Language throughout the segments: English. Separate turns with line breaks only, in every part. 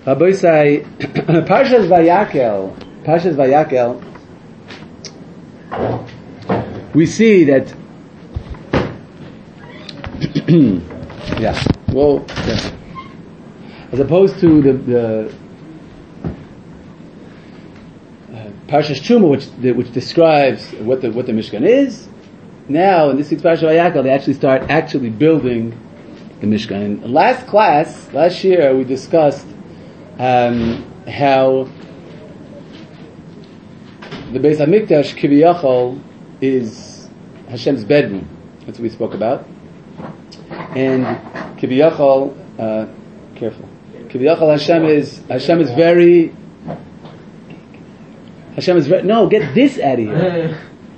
Rabbi say, Parshas Vayakel, we see that, as opposed to the Parshas Truma, which describes what the Mishkan is. Now, in this week's Parshas Vayakel, they actually start building the Mishkan. And last year, we discussed how the Beis HaMikdash Kiviyachol is Hashem's bedroom. That's what we spoke about. And Kiviyachol, Kiviyachol Hashem is very. No, get this out of here.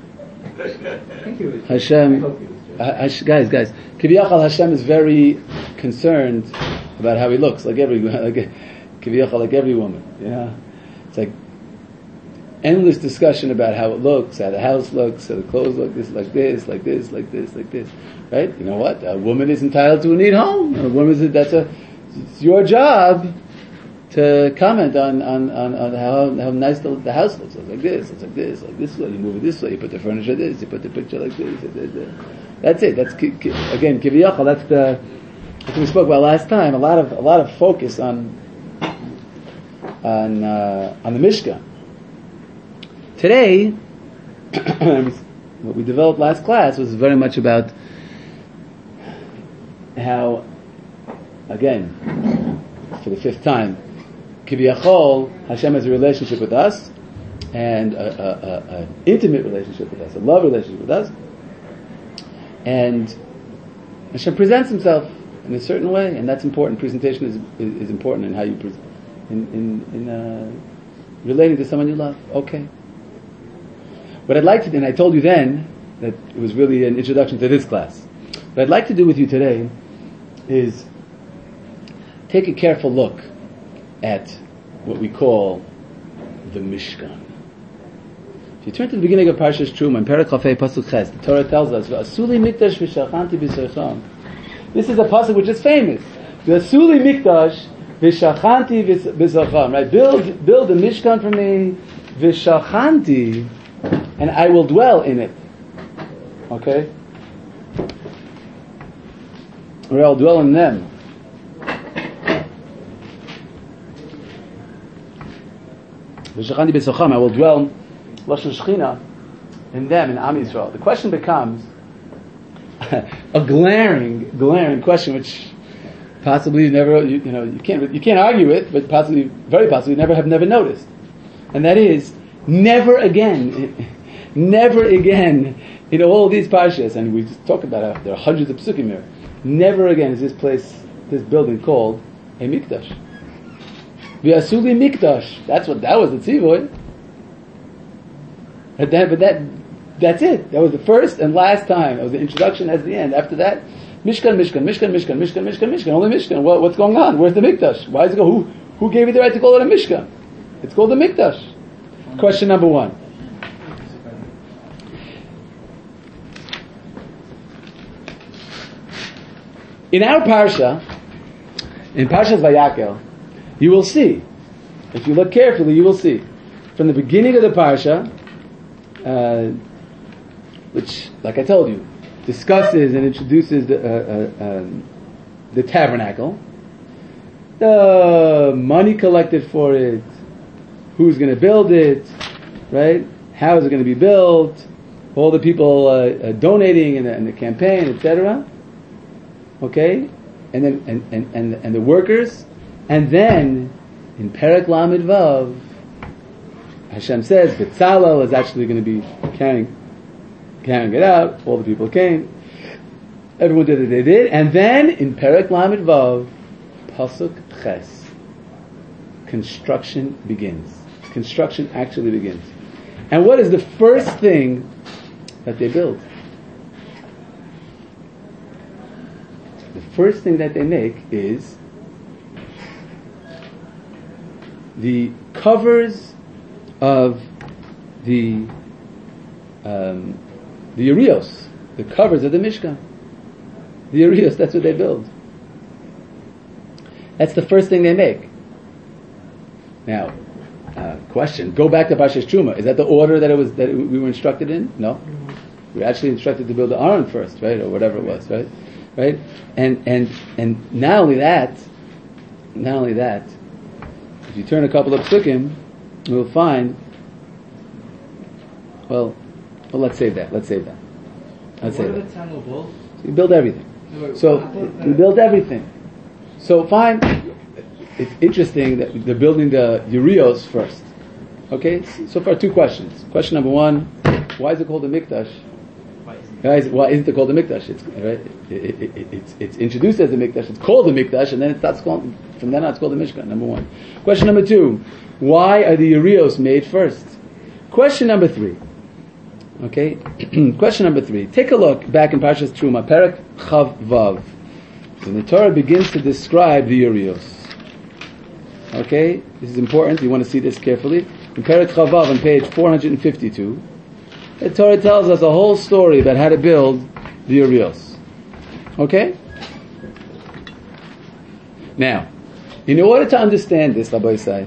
Hashem, guys. Kiviyachol Hashem is very concerned about how he looks, Kiviyachol, like every woman. Yeah, it's like endless discussion about how it looks, how the house looks, how the clothes look, this, like this, like this, like this, like this. Right? You know what? A woman is entitled to a neat home. It's your job to comment on how nice the house looks. It's like this, it's like this, like this way. You move it this way. You put the furniture this. You put the picture like this. That's it. That's again Kiviyachol. That's what we spoke about last time. A lot of focus on the Mishkan. Today, what we developed last class was very much about how, again, for the fifth time, Kiviyachol, Hashem has a relationship with us, and an intimate relationship with us, a love relationship with us, and Hashem presents Himself in a certain way, and that's important. Presentation is important in how you in relating to someone you love. Okay. What I'd like to do, and I told you then that it was really an introduction to this class. What I'd like to do with you today is take a careful look at what we call the Mishkan. If you turn to the beginning of Parshas Truma, in Perek Chafei Pasuk Ches, the Torah tells us, "V'asuli mikdash v'shachanti b'seicham." This is a pasuk which is famous. "V'asuli mikdash v'shachanti b'seicham." Right? Build a Mishkan for me, v'shachanti, and I will dwell in it. Okay? Or I'll dwell in them. V'shachanti b'seicham, I will dwell Lashon Shechina in them, in Am Yisrael. The question becomes a glaring question, which possibly you can't argue it, but very possibly never noticed, and that is never again in all these parshas, and we just talked about it. There are hundreds of psukim here. Never again is this building called a mikdash. V'asuli mikdash. That was the tzivoy. But that's it. That was the first and last time. That was the introduction as the end. After that, Mishkan. Only Mishkan. What's going on? Where's the Mikdash? Why is it go? Who gave you the right to call it a Mishkan? It's called the Mikdash. Question number one. In our parsha, in Parshas Vayakel, you will see, if you look carefully, you will see, from the beginning of the parsha, which, like I told you, discusses and introduces the tabernacle, the money collected for it, who's going to build it, right? How is it going to be built? All the people donating in the campaign, etc. Okay, and then and the workers, and then in Perek Lamed Vav, Hashem says Betzalel is actually going to be carrying it out. All the people came. Everyone did what they did. And then in Perek Lamed Vav, Pasuk Ches, construction begins. Construction actually begins. And what is the first thing that they build? The first thing that they make is the covers of the Urios, the covers of the Mishkan. The Urios, that's what they build. That's the first thing they make. Now, question: go back to Parshas Truma. Is that the order that we were instructed in? No, we were actually instructed to build the Aron first, right, or whatever it was, right? And not only that, if you turn a couple of psukim, we'll find. Well, let's save that. Let's save that. So you build everything. We build everything. So fine. It's interesting that they're building the Urios first. Okay? So far, two questions. Question number one, why is it called a Mikdash? Why isn't it called a Mikdash? It's introduced as a Mikdash, it's called a Mikdash, and then from then on it's called a Mishkan, number one. Question number two, why are the Urios made first? Question number three. Okay? Question number three. Take a look back in Parshas Truma, Perek Chav Vav. When the Torah begins to describe the Urios. Okay, this is important. You want to see this carefully. In Perek Chavav on page 452, the Torah tells us a whole story about how to build the Urios. Okay? Now, in order to understand this, Rabbi Yisai,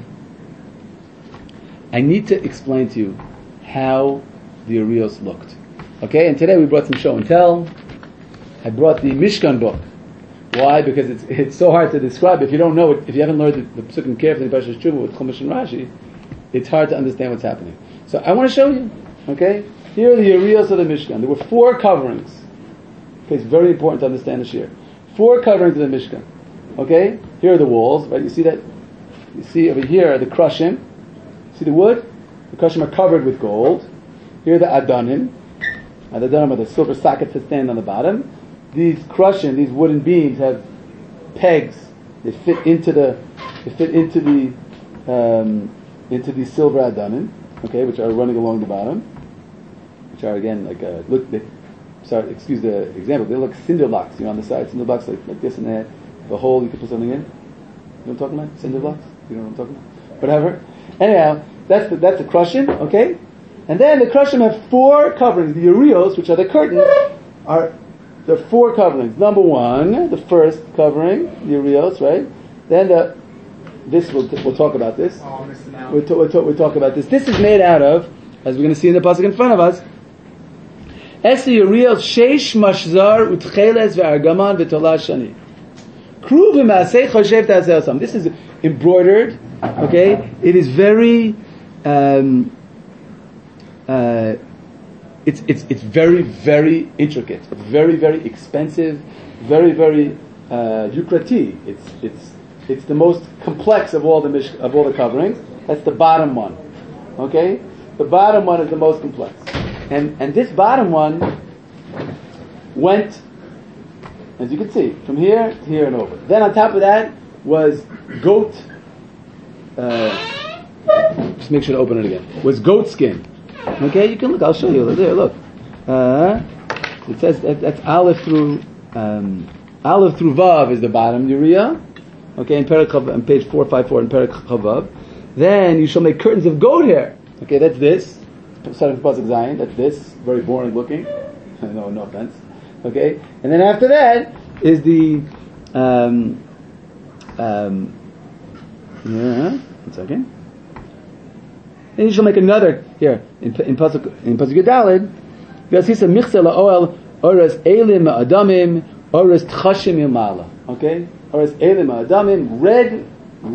I need to explain to you how the Urios looked. Okay, and today we brought some show and tell. I brought the Mishkan book. Why? Because it's so hard to describe. If you don't know it, if you haven't learned the Psukim carefully in Parshas Truma with Chumash and Rashi, it's hard to understand what's happening. So I want to show you. Okay? Here are the Urios of the Mishkan. There were 4 coverings. Okay, it's very important to understand this here. 4 coverings of the Mishkan. Okay? Here are the walls, right? You see that? You see over here are the Krushim. See the wood? The Krushim are covered with gold. Here are the Adanim. And the Adanim are the silver sockets that stand on the bottom. These Krushim, these wooden beams have pegs. They fit into the silver Adanim, okay, which are running along the bottom, which are again like excuse the example. They look cinder blocks, on the side, cinder blocks like this, and they have a hole you can put something in. You know what I'm talking about? Cinder blocks. You know what I'm talking about? Whatever. Anyhow, that's the Krushim, okay, and then the Krushim have 4 coverings. The Urios, which are the curtains, there are 4 coverings. Number 1, the first covering, the Urios, right? Then we'll talk about this. We'll talk about this. This is made out of, as we're going to see in the pasuk in front of us, Esi Urios Sheish Mashzar Utcheles ve'Argaman ve'Tola Shani. Kru v'Maasei Choshev Ta'aseh Osam. This is embroidered. Okay, it is very. It's very, very intricate. It's very, very expensive. Very, very lucrative. It's the most complex of all the coverings. That's the bottom one. Okay, the bottom one is the most complex, and this bottom one went, as you can see, from here to here and over. Then on top of that was goat. Just make sure to open it again. Was goat skin. Okay, you can look. I'll show you. There, look. It says that's Aleph through Vav is the bottom Uriah. Okay, on page 454 in Perek Chavav. Then you shall make curtains of goat hair. Okay, that's this. Starting from Pasuk Zion. That's this. Very boring looking. No offense. Okay, and then after that is the one second. Then you shall make another here in Pasuk Yudalid. V'asisa michzeh la'oel oras elim adamim oras tchashim yamala. Okay, oras elim adamim, red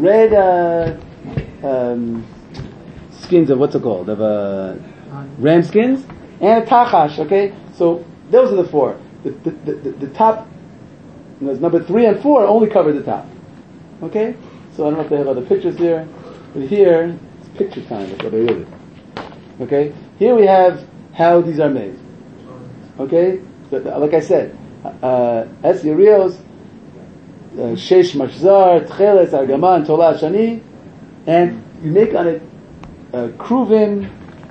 skins of what's it called, of ram skins, and a tachash. Okay, so those are the 4. The top, number 3 and 4 only cover the top. Okay, so I don't know if they have other pictures here, but here. Picture time, that's what I did. Okay? Here we have how these are made. Okay? So, like I said, Es Urios, Sheish Mashzar, Tcheles, Argaman, Tola, Shani, and you make on it Kruvim,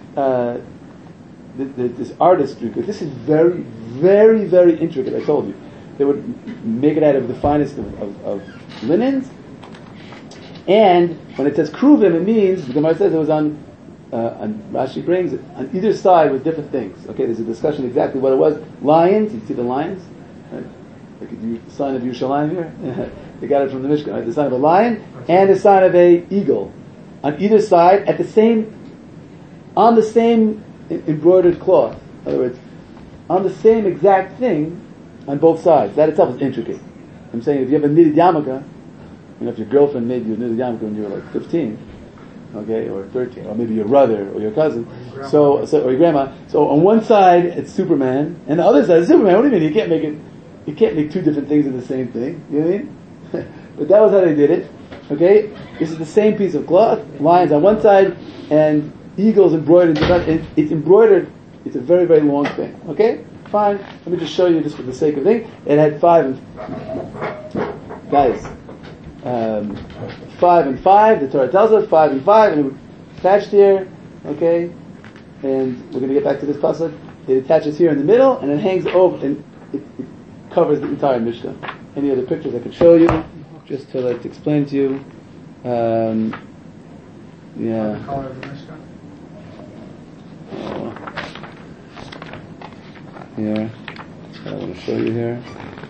this artistry, because this is very, very, very intricate, I told you. They would make it out of the finest of linens. And when it says kruvim, it means, the Gemara says it was on Rashi brings it, on either side with different things. Okay, there's a discussion exactly what it was. Lions, you see the lions? Right? Like the sign of Yerushalayim here. They got it from the Mishkan, right? The sign of a lion and the sign of a eagle. on either side on the same embroidered cloth. In other words, on the same exact thing on both sides. That itself is intricate. I'm saying if you have a knitted yarmulke, if your girlfriend made you a knitted yarmulke when you were like 15, okay, or 13, or maybe your brother or your cousin, or your grandma. So on one side it's Superman, and the other side is Superman. What do you mean? You can't make two different things in the same thing. You know what I mean? But that was how they did it. Okay, this is the same piece of cloth, lions on one side, and eagles embroidered. It's embroidered. It's a very, very long thing. Okay, fine. Let me just show you, just for the sake of thing. It had 5 and 5. The Torah tells us 5 and 5, and it was attached here. Okay, and we're going to get back to this pasuk. It attaches here in the middle, and it hangs over, and it covers the entire Mishkan. Any other pictures I could show you, just to explain to you? Yeah.
The color of the Mishkan.
Here. I want to show you here.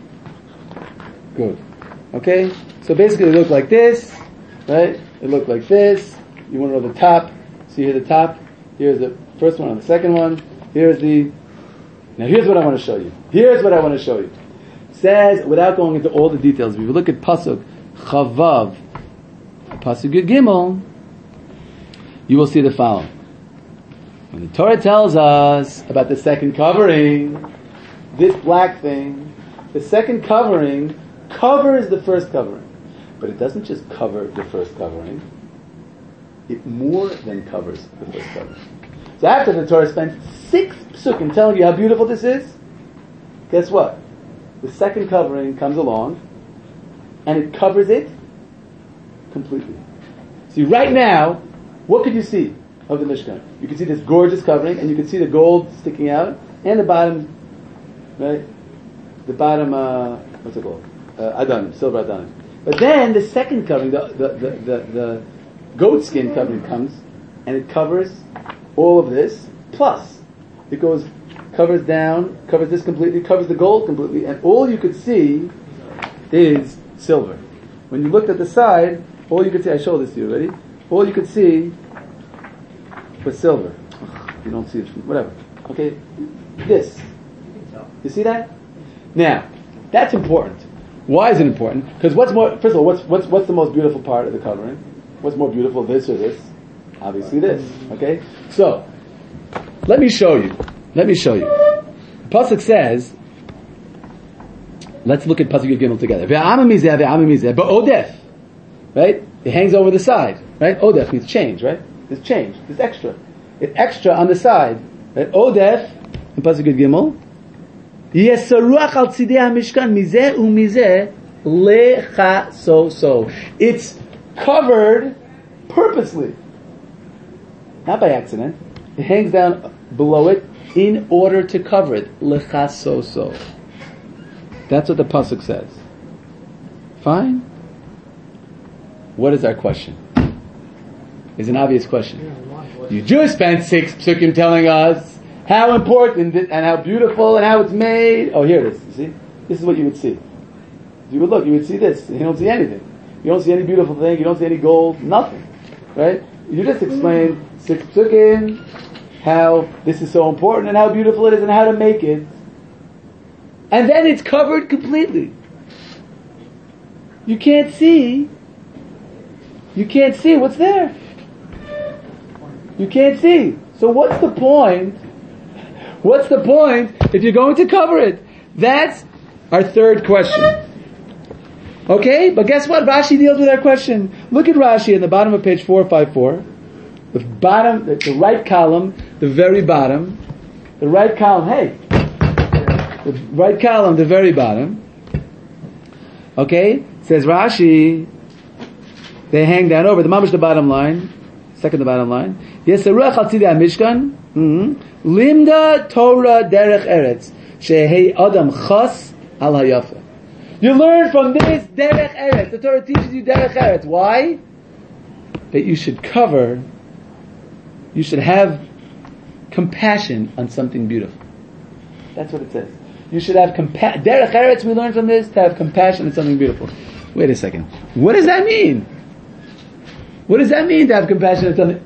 Good. Okay? So basically it looked like this, right? It looked like this. You want to know the top. See here the top? Here's the first one and the second one. Now here's what I want to show you. It says, without going into all the details, if you look at Pasuk Chavav, Pasuk Yud Gimel, you will see the following. When the Torah tells us about the second covering, this black thing, the second covering covers the first covering. But it doesn't just cover the first covering, it more than covers the first covering. So after the Torah spends 6 psukim telling you how beautiful this is, guess what? The second covering comes along, and it covers it completely. See, right now, what could you see of the Mishkan? You can see this gorgeous covering, and you can see the gold sticking out, and the bottom, right? The bottom, what's it called? Adanim, silver Adanim. But then the second covering, the goat skin covering comes, and it covers all of this, plus it covers down, covers this completely, covers the gold completely, and all you could see is silver. When you looked at the side, all you could see, I showed this to you already, all you could see was silver. You don't see it, whatever. Okay? This. You see that? Now, that's important. Why is it important? Because first of all, what's the most beautiful part of the covering? What's more beautiful, this or this? Obviously this. Okay? So, let me show you. The Pasuk says, let's look at Pasuk Yud Gimel together. Ve'ama mizeh, ba'odef. Right? It hangs over the side. Right? Odef means change, right? There's change. There's extra. It's extra on the side. Right? Odef, in Pasuk Yud Gimel, Yesaruach al tzidei ha-mishkan mizeh u'mizeh lecha so. It's covered purposely. Not by accident. It hangs down below it in order to cover it. Lecha so. That's what the pasuk says. Fine? What is our question? It's an obvious question. You just spent 6 psukim telling us how important and how beautiful and how it's made. Oh, here it is. You see? This is what you would see. You would look, you would see this. You don't see anything. You don't see any beautiful thing. You don't see any gold. Nothing. Right? You just explained 6 psukim, how this is so important and how beautiful it is and how to make it. And then it's covered completely. You can't see what's there. You can't see. So what's the point? What's the point if you're going to cover it? That's our third question. Okay, but guess what? Rashi deals with our question. Look at Rashi in the bottom of page 454. The bottom, the right column, the very bottom. The right column, the right column, the very bottom. Okay, says Rashi, they hang down over the mamash, the bottom line, second to bottom line. Yesaruach al tzidei ha-mishkan, limda Torah derech eretz, shehei adam chas al hayafa. You learn from this derech eretz. The Torah teaches you derech eretz. Why? That you should have compassion on something beautiful. That's what it says. You should have compassion. Derech eretz, we learn from this, to have compassion on something beautiful. Wait a second. What does that mean? What does that mean to have compassion on something?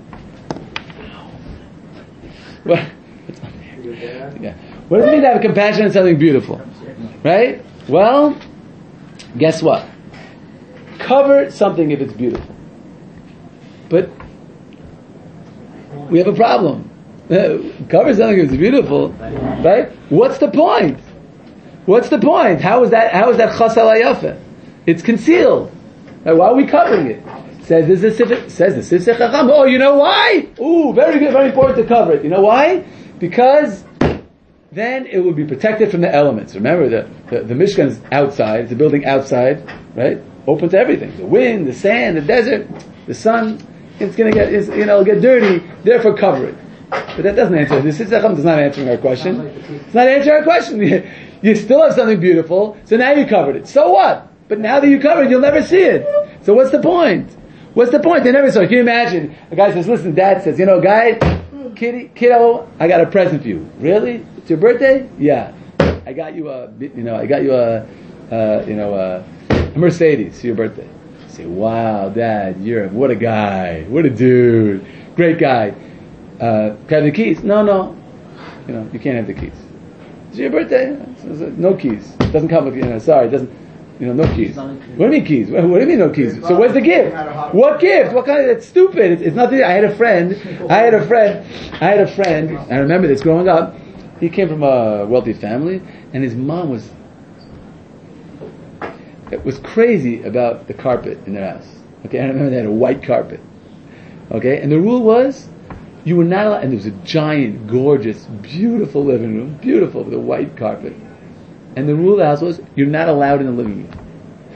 What? Yeah. What does it mean to have compassion on something beautiful? Right? Well, guess what? Cover something if it's beautiful. But we have a problem. Cover something if it's beautiful, right? What's the point? What's the point? How is that chas al hayafa? It's concealed. Right? Why are we covering it? Says the Sifsei Chacham. Oh, you know why? Ooh, very good, very important to cover it. You know why? Because then it will be protected from the elements. Remember, the Mishkan is outside. It's a building outside, right? Open to everything. The wind, the sand, the desert, the sun. It's going to get dirty. Therefore, cover it. But that doesn't answer. The Sifsei Chacham is not answering our question. It's not answering our question. You still have something beautiful, so now you covered it. So what? But now that you covered it, you'll never see it. So what's the point? What's the point? They never saw it. Can you imagine? A guy says, listen, Dad says, kiddo, I got a present for you. Really? It's your birthday? Yeah. I got you a Mercedes for your birthday. You say, wow, Dad, what a guy. What a dude. Great guy. Can I have the keys? No. You can't have the keys. It's your birthday. No keys. It doesn't come with, sorry, it doesn't, no keys. What do you mean keys? What do you mean no keys? So where's the gift? What gift? What kind of, that's stupid. It's nothing. I had a friend, I remember this growing up. He came from a wealthy family, and his mom was crazy about the carpet in their house. Okay, I remember they had a white carpet. Okay, and the rule was, you were not allowed, and there was a giant, gorgeous, beautiful living room, beautiful with a white carpet. And the rule of the house was, you're not allowed in the living room.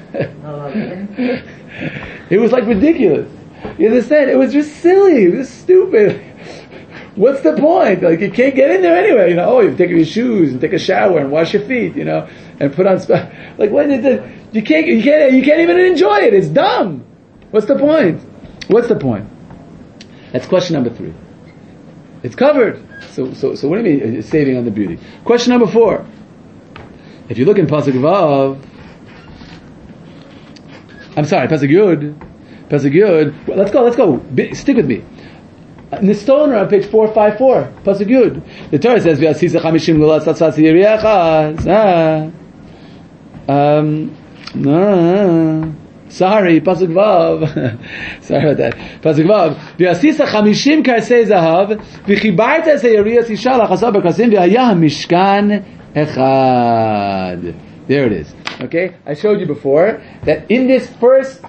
It was like ridiculous. You understand? It was just silly. It was stupid. What's the point? Like, you can't get in there anyway. You take off your shoes and take a shower and wash your feet, and put on like, what is it? You can't even enjoy it. It's dumb. What's the point? What's the point? That's question number 3. It's covered. So what do you mean it's saving on the beauty? Question number 4. If you look in Pasuk Vav, Pasuk Yud. Well, let's go. Stick with me. In the Stoner on page 454, Pasuk Yud, the Torah says, "V'asisa chamishim lulas atzas yiriachas." Sorry, Pasuk Vav. Sorry about that. Pasuk Vav. V'asisa chamishim karsei zahav, v'chibarta es hayiriyas isha lachasa b'karsim v'haya mishkan echad. There it is. Okay, I showed you before that in this first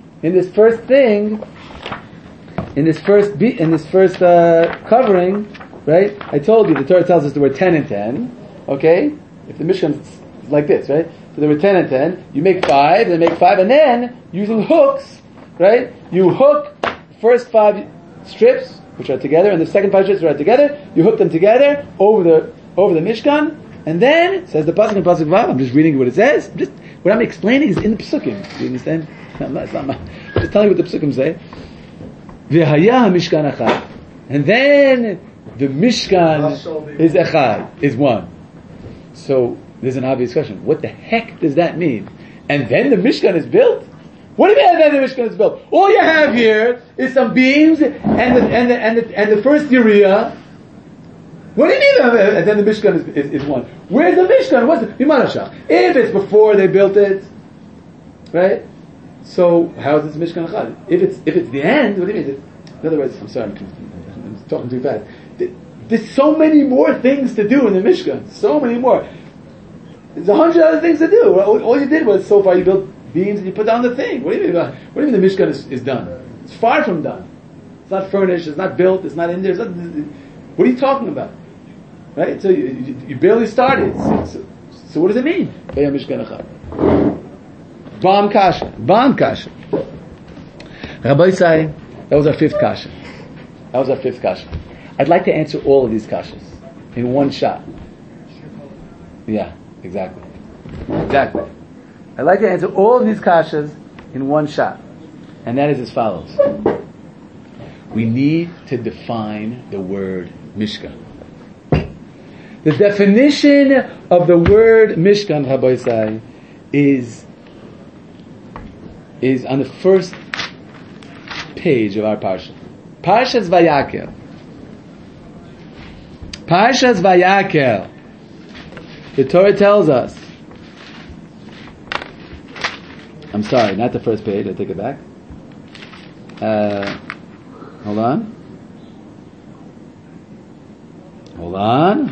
covering, right? I told you the Torah tells us there were 10 and 10. Okay, if the Mishkan is like this, right? So there were 10 and 10. You make 5, then make 5, and then using hooks, right? You hook the first 5 strips, which are together, and the second 5 strips are together. You hook them together over the Mishkan, and then says the pasuk in Pasuk Vav. I'm just reading what it says. What I'm explaining is in the psukim. Do you understand? I'm just telling you what the psukim say. V'haya Mishkan echad, and then the Mishkan is echad, is one. So there's an obvious question. What the heck does that mean? And then the Mishkan is built? What do you mean then the Mishkan is built? All you have here is some beams and the first area. What do you mean? And then the Mishkan is one. Where's the Mishkan? What's the Mimanashah? If it's before they built it, right? So how is this Mishkan echad? If it's the end, what do you mean? In other words, I'm sorry, I'm talking too fast. There's so many more things to do in the Mishkan. So many more. There's 100 other things to do. All you did was, so far you built beams and you put down the thing. What do you mean the Mishkan is done? It's far from done. It's not furnished, it's not built, it's not in there. What are you talking about? Right? So you barely started. So what does it mean? Bam kasha. Rabbi Isai, that was our 5th kasha. I'd like to answer all of these kashas in one shot. Yeah, exactly. I'd like to answer all of these kashas in one shot. And that is as follows. We need to define the word Mishkan. The definition of the word Mishkan, Rabbi Isai, is on the first page of our parsha. Parshas Vayakel. Parshas Vayakel. The Torah tells us. I'm sorry, not the first page. I take it back. Hold on. Hold on.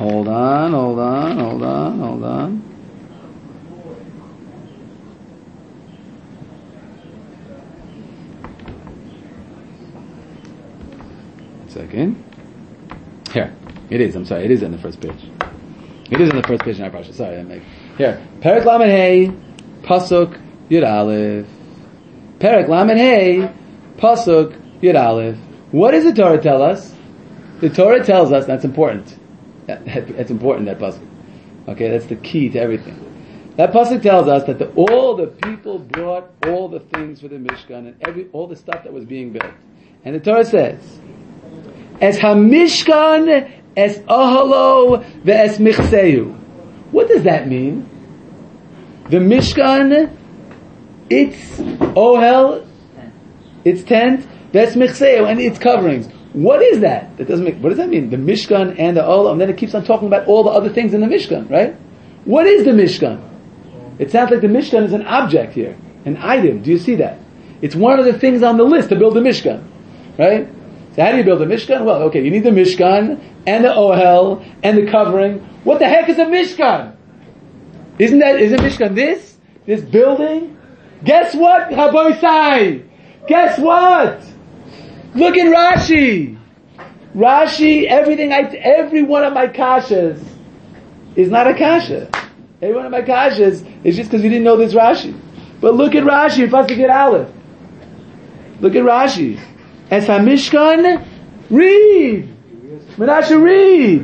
Second. Here. It is. I'm sorry. It is on the first page. It is on the first page in our parsha. Sorry, here. Perek Lamed Hey, Pasuk Yud Aleph. Perek Lamed Hey, Pasuk Yud Aleph. What does the Torah tell us? The Torah tells us, that's important. That's important, that pasuk. Okay, that's the key to everything. That pasuk tells us that all the people brought all the things for the Mishkan and all the stuff that was being built. And the Torah says, Es HaMishkan Es Ahalo Ve'es Michseu. What does that mean? The Mishkan, its Ohel, its tent, Ve'es Michseu, and its coverings. What is that? What does that mean? The Mishkan and the Olam, and then it keeps on talking about all the other things in the Mishkan, right? What is the Mishkan? It sounds like the Mishkan is an object here, an item. Do you see that? It's one of the things on the list to build the Mishkan, right? So how do you build a Mishkan? Well, okay, you need the Mishkan and the Ohel and the covering. What the heck is a Mishkan? Isn't Mishkan this building? Guess what, Haboisai? Guess what? Look at Rashi. Rashi, every one of my kashas is not a kasha. Every one of my kashas is just because you didn't know this Rashi. But look at Rashi, Pasuk Yud Aleph. Look at Rashi. Es HaMishkan, read. Menashe, read.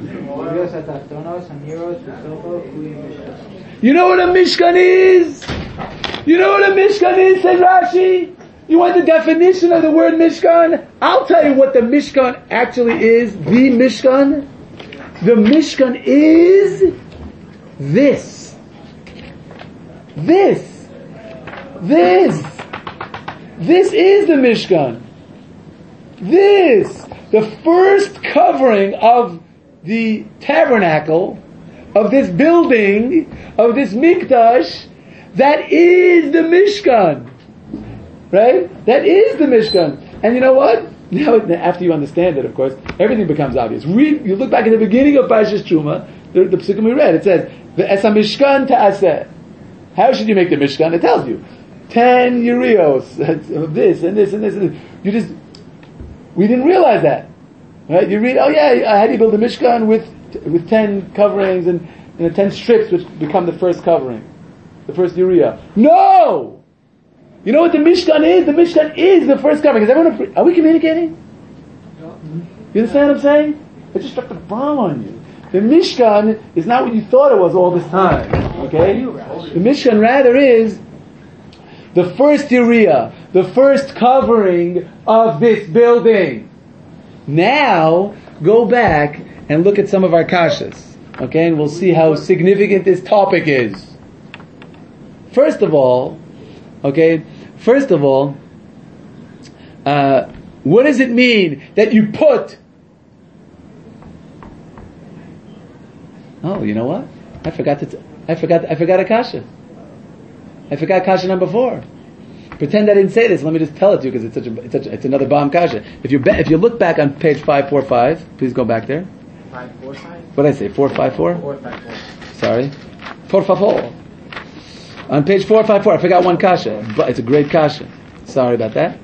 You know what a Mishkan is? You know what a Mishkan is, said Rashi? You want the definition of the word Mishkan? I'll tell you what the Mishkan actually is. The Mishkan? The Mishkan is this. This is the Mishkan. The first covering of the tabernacle, of this building, of this mikdash, that is the Mishkan. Right? That is the Mishkan. And you know what? Now, after you understand it, of course, everything becomes obvious. You look back at the beginning of Parshas Truma, the psukim we read, it says, "Ve'es HaMishkan ta'aseh." How should you make the Mishkan? It tells you 10 urios of this and this and this and this. We didn't realize that, right? You read, how do you build a Mishkan with 10 coverings and 10 strips, which become the first covering, the first uriah? No. You know what the Mishkan is? The Mishkan is the first covering. Are we communicating? You understand what I'm saying? I just dropped a bomb on you. The Mishkan is not what you thought it was all this time. Okay? The Mishkan rather is the first uriah, the first covering of this building. Now, go back and look at some of our kashas. Okay? And we'll see how significant this topic is. First of all, what does it mean that you put? Oh, you know what? I forgot a kasha. I forgot kasha number 4. Pretend I didn't say this. Let me just tell it to you because it's another bomb kasha. If you look back on page 545, please go back there.
545.
What did I say? 454.
454.
Sorry, 454. On page 454, I forgot one kasha, but it's a great kasha. Sorry about that.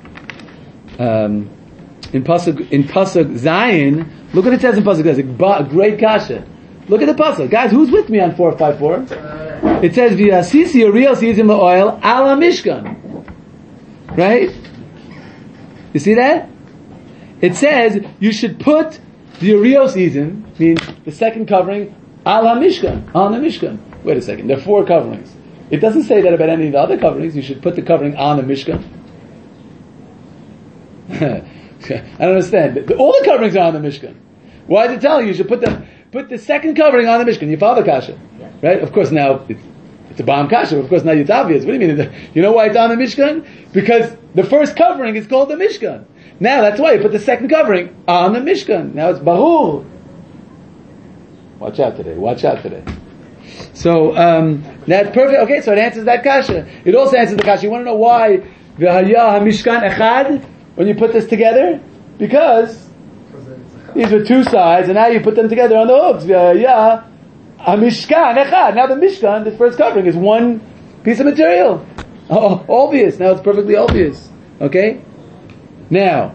In pasuk Zayin, look what it says in pasuk Zayin. A great kasha. Look at the pasuk, guys. Who's with me on 454? It says v'yasisi uriel seizim la'oil ala mishkan. Right? You see that? It says you should put the uriel season, means the second covering, ala mishkan, on the mishkan. Wait a second. There are 4 coverings. It doesn't say that about any of the other coverings. You should put the covering on the Mishkan. I don't understand. All the coverings are on the Mishkan. Why is it telling you should put the second covering on the Mishkan? You follow the kasha, right? Of course, now It's a Ba'am Kasha. Of course, now it's obvious. What do you mean? You know why it's on the Mishkan? Because the first covering is called the Mishkan. Now that's why you put the second covering on the Mishkan. Now it's Barur. Watch out today. So that's perfect. Okay, so it answers that kasha. It also answers the kasha. You want to know why V'haya HaMishkan Echad? When you put this together? Because these are two sides, and now you put them together on the hooks. V'haya HaMishkan Echad. Now the Mishkan, the first covering, is one piece of material. Oh, obvious. Now it's perfectly obvious. Okay? Now.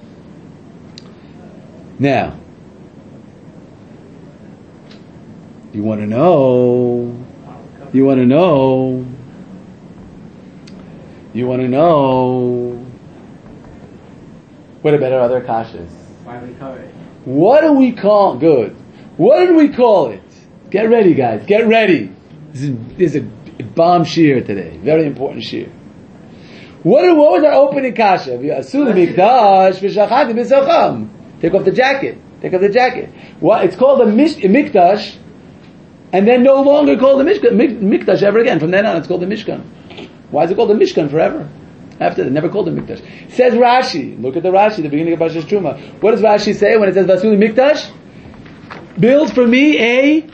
You want to know. What about our other kashas?
Why we cover it?
What do we call? Good. What did we call it? Get ready, guys. Get ready. This is a bomb shear today. Very important shear. What was our opening kasha? Take off the jacket. What? It's called a mikdash, and then no longer called the mikdash ever again. From then on, it's called the Mishkan. Why is it called the Mishkan forever? After that, never called the mikdash. Says Rashi. Look at the Rashi, the beginning of Parshas Truma. What does Rashi say when it says Vasuli mikdash? Build for me a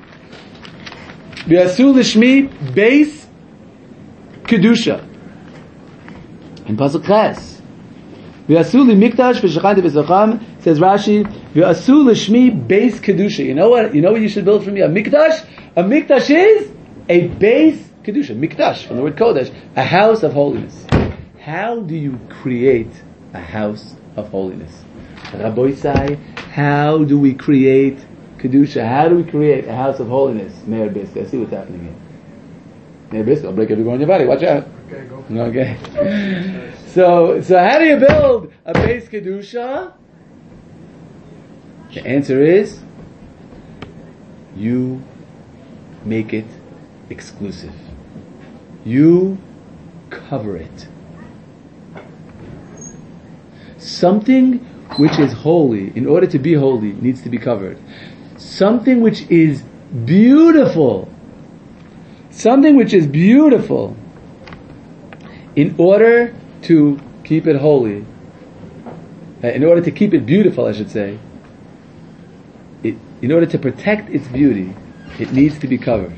V'asu l'shmi beis kedusha. In Pasuk Ches. V'asu li mikdash v'shachanti v'zocham, says Rashi, V'asu l'shmi beis kedusha. You know what you should build for me? A mikdash? A mikdash is a beis kedusha. Mikdash, from the word kodesh. A house of holiness. How do you create a house of holiness? Rabbi Isai, how do we create kedusha? How do we create a house of holiness? Meir Biska, see what's happening here. Meir Biska, I'll break every bone in your body. Watch out.
Okay, go.
Okay. So how do you build a base kedusha? The answer is you make it exclusive. You cover it. Something which is holy, in order to be holy, needs to be covered. Something which is beautiful, in order to keep it holy, in order to keep it beautiful, I should say, in order to protect its beauty, it needs to be covered.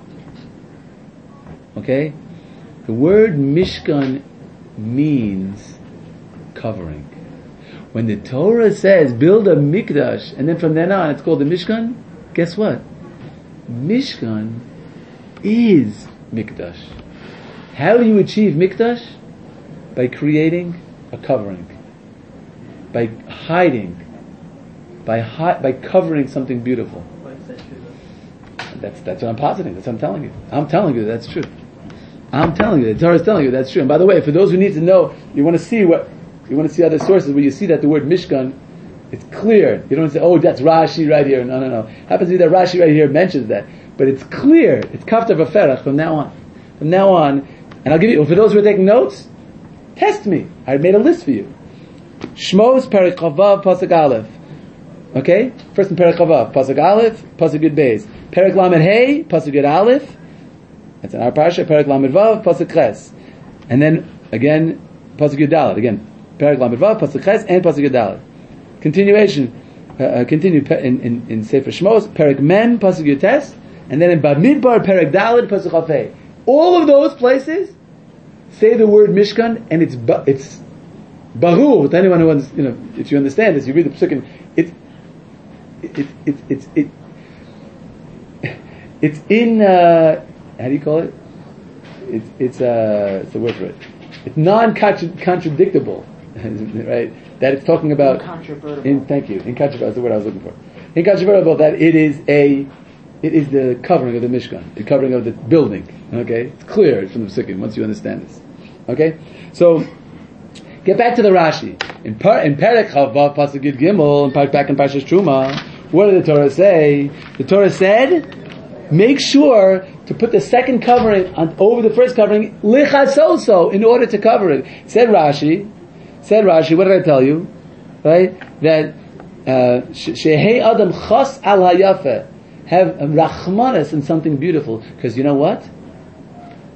Okay? The word Mishkan means covering. When the Torah says build a mikdash, and then from then on it's called the Mishkan, guess what? Mishkan is mikdash. How do you achieve mikdash? By creating a covering, by hiding, by covering something beautiful. That's what I'm positing. That's what I'm telling you. I'm telling you that's true. I'm telling you. The Torah is telling you that's true. And by the way, for those who need to know, you want to see other sources where you see that the word Mishkan, it's clear. You don't say, oh, that's Rashi right here. No. Happens to be that Rashi right here mentions that, but it's clear. It's Kafta V'Ferach from now on. From now on, and I'll give you, for those who are taking notes, test me. I made a list for you. Shmos Perek Chavav Pasuk Aleph. Okay? First in Perek Chavav, Pasuk Aleph, Pasuk Yud Beis. Perek Lamed Hey, Pasuk Yud Aleph. That's in our parsha. Perek Lamed Vav, Pasuk Ches. And then, again, Pasuk Yud Dalet. Again, Perek Lamed Vav, Pasuk Ches, and Pasuk Yud Dalet. Continuation. Continue in Sefer Shmos, Perek Mem, Pasuk Yud Tes. And then in Bamidbar, Perek Dalet, Pasuk Chafei. All of those places say the word Mishkan, and it's Barur to anyone who understands, if you understand this, you read the Pesukim, it's in, how do you call it? It's the word for it. It's non-contradictable, right? That it's talking about
Incontrovertible.
Incontrovertible, that's the word I was looking for. Incontrovertible, that it is the covering of the Mishkan, the covering of the building. Okay? It's clear from the Pesukim once you understand this. Okay? So, get back to the Rashi. In Perek Chavav, Pasuk Yud Gimel, back in Parshas Truma, what did the Torah say? The Torah said, make sure to put the second covering over the first covering, lichasoso, in order to cover it. Said Rashi, what did I tell you? Right? That, Shehei Adam Chas al Hayafe, have rachmanis in something beautiful. Because you know what?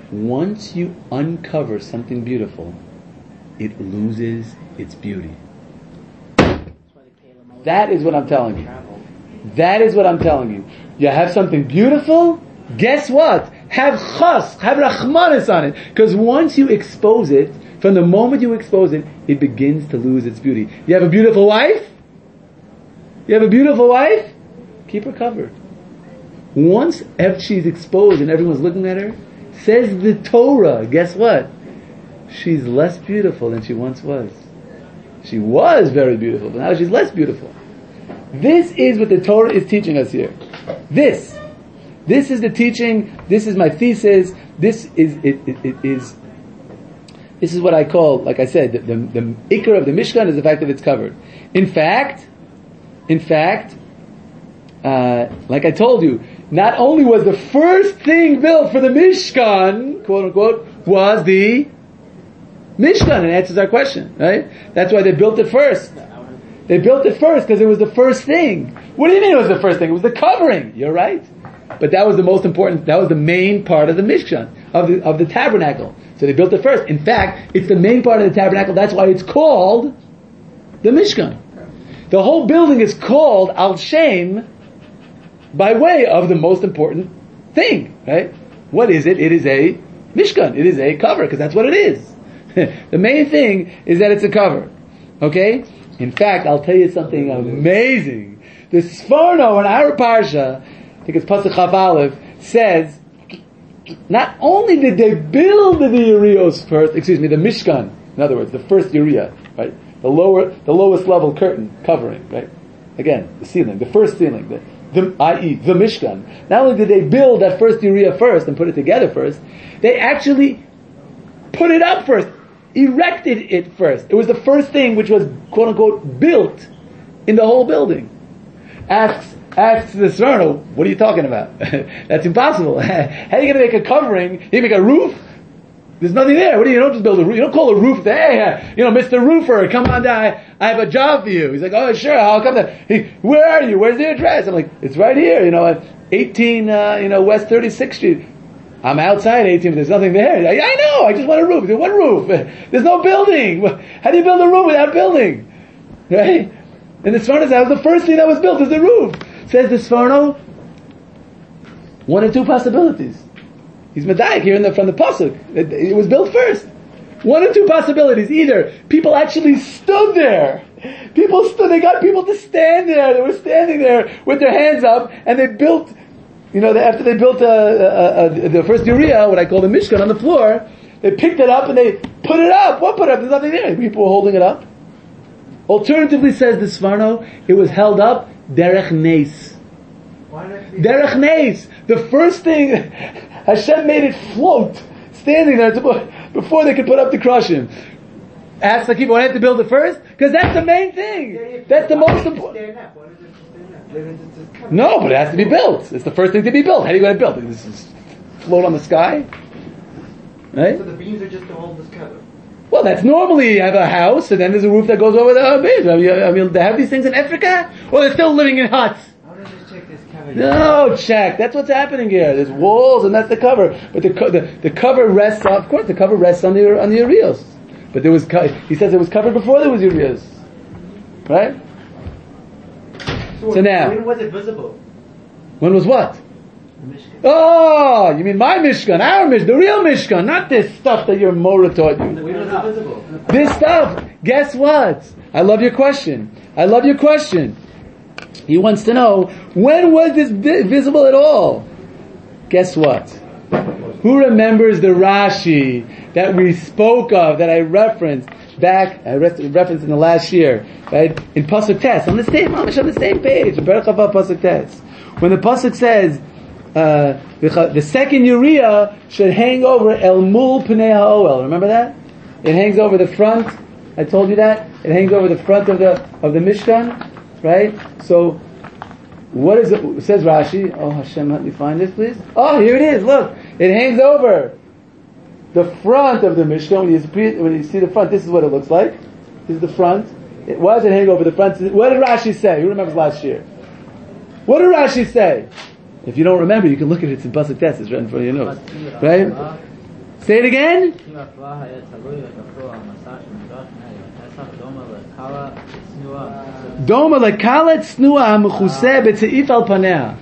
once you uncover something beautiful, it loses its beauty. That is what I'm telling you. That is what I'm telling you. You have something beautiful, guess what? Have chas, have rachmanis on it. Because once you expose it, from the moment you expose it, it begins to lose its beauty. You have a beautiful wife? You have a beautiful wife? Keep her covered. Once she's exposed and everyone's looking at her, says the Torah, guess what? She's less beautiful than she once was. She was very beautiful, but now she's less beautiful. This is what the Torah is teaching us here. This is the teaching. This is my thesis. This is what I call, like I said, the ikar of the Mishkan is the fact that it's covered. In fact, like I told you, not only was the first thing built for the Mishkan, quote unquote, was the Mishkan. It answers our question, right? That's why they built it first. They built it first because it was the first thing. What do you mean it was the first thing? It was the covering. You're right. But that was the most important, that was the main part of the Mishkan, of the tabernacle. So they built it first. In fact, it's the main part of the tabernacle. That's why it's called the Mishkan. The whole building is called Al Shem by way of the most important thing, right? What is it? It is a Mishkan. It is a cover, because that's what it is. The main thing is that it's a cover. Okay? In fact, I'll tell you something amazing. The Sforno in our Parsha, I think it's Pasuk Chaf Aleph, says, not only did they build the Yerios first, the Mishkan, in other words, the first Yeriah, right? The lowest level curtain covering, right? Again, the ceiling, the first ceiling, i.e. the Mishkan. Not only did they build that first Yeriah first and put it together first, they actually put it up first, erected it first. It was the first thing which was, quote unquote, built in the whole building. Asks the Sforno, what are you talking about? That's impossible. How are you going to make a covering? You make a roof? There's nothing there. What do you don't just build a roof? You don't call a roof there. Hey, Mr. Roofer, come on down. I have a job for you. He's like, oh, sure, I'll come down. Where are you? Where's the address? I'm like, it's right here, at 18, West 36th Street. I'm outside 18, but there's nothing there. Like, I know, I just want a roof. What roof? There's no building. How do you build a roof without building? Right? And the Sforno says, the first thing that was built is the roof. Says the Sforno, one of two possibilities. He's Medayik here from the Pasuk. It was built first. One of two possibilities. Either people actually stood there. They got people to stand there. They were standing there with their hands up, and they built, after they built the first Yeriah, what I call the Mishkan, on the floor, they picked it up and they put it up. What put it up? There's nothing there. People were holding it up. Alternatively, says the Sforno, it was held up derech nes. Derech nes. The first thing, Hashem made it float, standing there before they could put up the crushim. Ask the people, why have to build it first? Because that's the main thing. That's the most important. No, but it has to be built. It's the first thing to be built. How are you going to build it? This is float on the sky? Right?
So the beams are just to hold this cover.
Well, that's normally you have a house, and then there's a roof that goes over the beams. I mean, they have these things in Africa? Well, they're still living in huts.
How does this check this cover?
No, check. That's what's happening here. There's walls, and that's the cover. But the cover rests on, of course, the cover rests on the Yerios. But he says it was covered before there was Yerios. Right? So now,
when was it visible?
When was what?
The Mishkan.
Oh, you mean my Mishkan, our Mishkan, the real Mishkan, not this stuff that your Mora taught you.
When was it visible?
This stuff. Guess what? I love your question. He wants to know, when was this visible at all? Guess what? Who remembers the Rashi that we spoke of, that I referenced in the last year, right? In Pasuk Tes, on the same page, Berach Hava Pasuk Tes. When the Pasuk says, the second Yeriah should hang over El Mul Pnei HaOel. Remember that? It hangs over the front. I told you that. It hangs over the front of the Mishkan, right? So, what is it? Says Rashi. Oh Hashem, help me find this, please. Oh, here it is. Look, it hangs over the front of the Mishkan. When you see the front, this is what it looks like. This is the front. Why does it hang over the front? What did Rashi say? Who remembers last year? What did Rashi say? If you don't remember, you can look at it. It's in Pasuk Tes. It's right in front of your nose, right? Say it again. Doma lekalet snua hamechuseh b'tzeif al panea.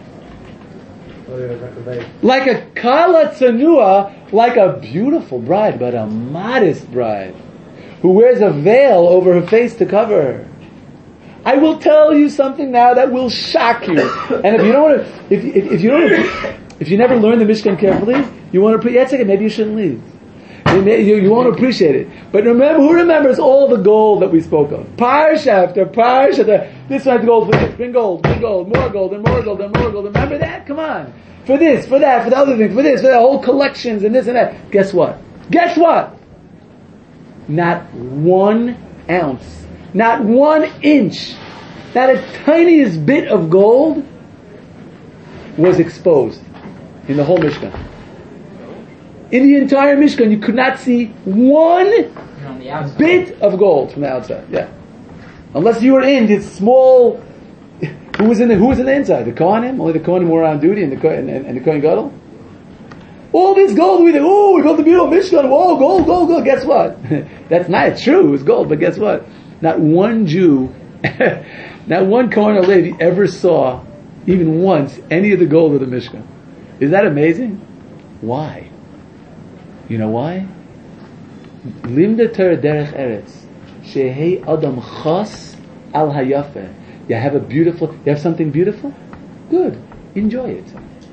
Like a kala tsanua, like a beautiful bride, but a modest bride, who wears a veil over her face to cover her. I will tell you something now that will shock you. And if you don't want to, if you never learn the Mishkan carefully, you want to, maybe you shouldn't leave. You won't appreciate it. But remember, who remembers all the gold that we spoke of? Parsha after parsha. This one had gold for this. Bring gold, more gold, and more gold, and more gold. Remember that? Come on. For this, for that, for the other thing, for this, for that, whole collections and this and that. Guess what? Not 1 ounce, not 1 inch, not a tiniest bit of gold was exposed in the whole Mishkan. In the entire Mishkan, you could not see 1 bit of gold from the outside. Yeah, unless you were in this small. Who was in the inside? The Kohanim? Only the Kohanim were on duty, and the Kohen Gadol. All this gold, we think, we built the beautiful Mishkan. Whoa, gold. Guess what? That's not true. It was gold, but guess what? Not one Jew, not one Kohen or Levi ever saw, even once, any of the gold of the Mishkan. Is that amazing? Why? You know why? Limda Torah derech eretz shehei adam chas al hayafeh. You have something beautiful? Good. Enjoy it.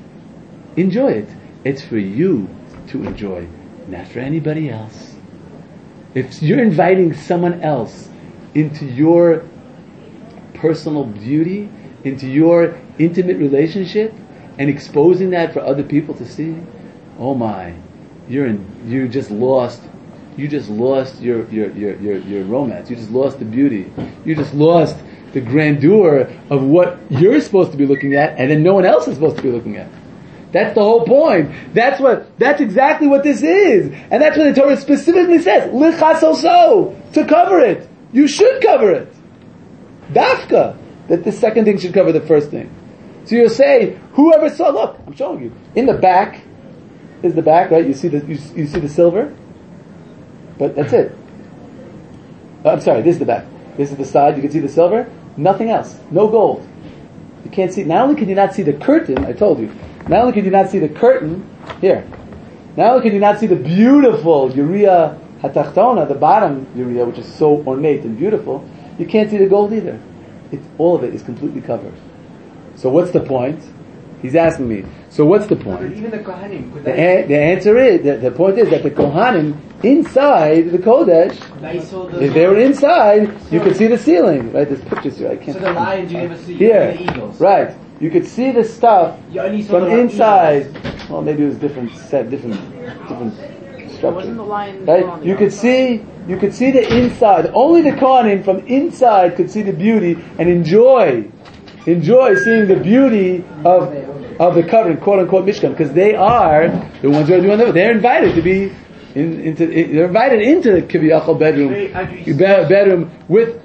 It's for you to enjoy, not for anybody else. If you're inviting someone else into your personal beauty, into your intimate relationship, and exposing that for other people to see, oh my, you just lost your romance. You just lost the beauty. You just lost the grandeur of what you're supposed to be looking at, and then no one else is supposed to be looking at. That's the whole point. That's exactly what this is. And that's what the Torah specifically says. Lichasoso, to cover it. You should cover it. Dafka, that the second thing should cover the first thing. So you'll say, whoever saw, look, I'm showing you. In the back is the back, right? You see the silver? But that's it. I'm sorry, this is the back. This is the side, you can see the silver. Nothing else. No gold. You can't see, not only can you not see the curtain, I told you, not only can you not see the curtain, here, not only can you not see the beautiful Uriah Hatachtona, the bottom Uriah, which is so ornate and beautiful, you can't see the gold either. All of it is completely covered. So what's the point? He's asking me, so what's the point?
But even the Kohanim, could
The answer is, the point is that the Kohanim, inside the Kodesh, if they were inside, you could see the ceiling, right? There's pictures here, I can't.
So the lions you never see,
here,
the eagles.
Right. You could see the stuff
You only saw
from
the
inside.
eagles.
Well, maybe it was different structure.
Wasn't the lion
Right?
on the
You could see the inside. Only the Kohanim from inside could see the beauty and enjoy seeing the beauty of the covering, quote unquote Mishkan, because they are the ones who are doing the. They're invited to be they're invited into the Kiviyachal bedroom with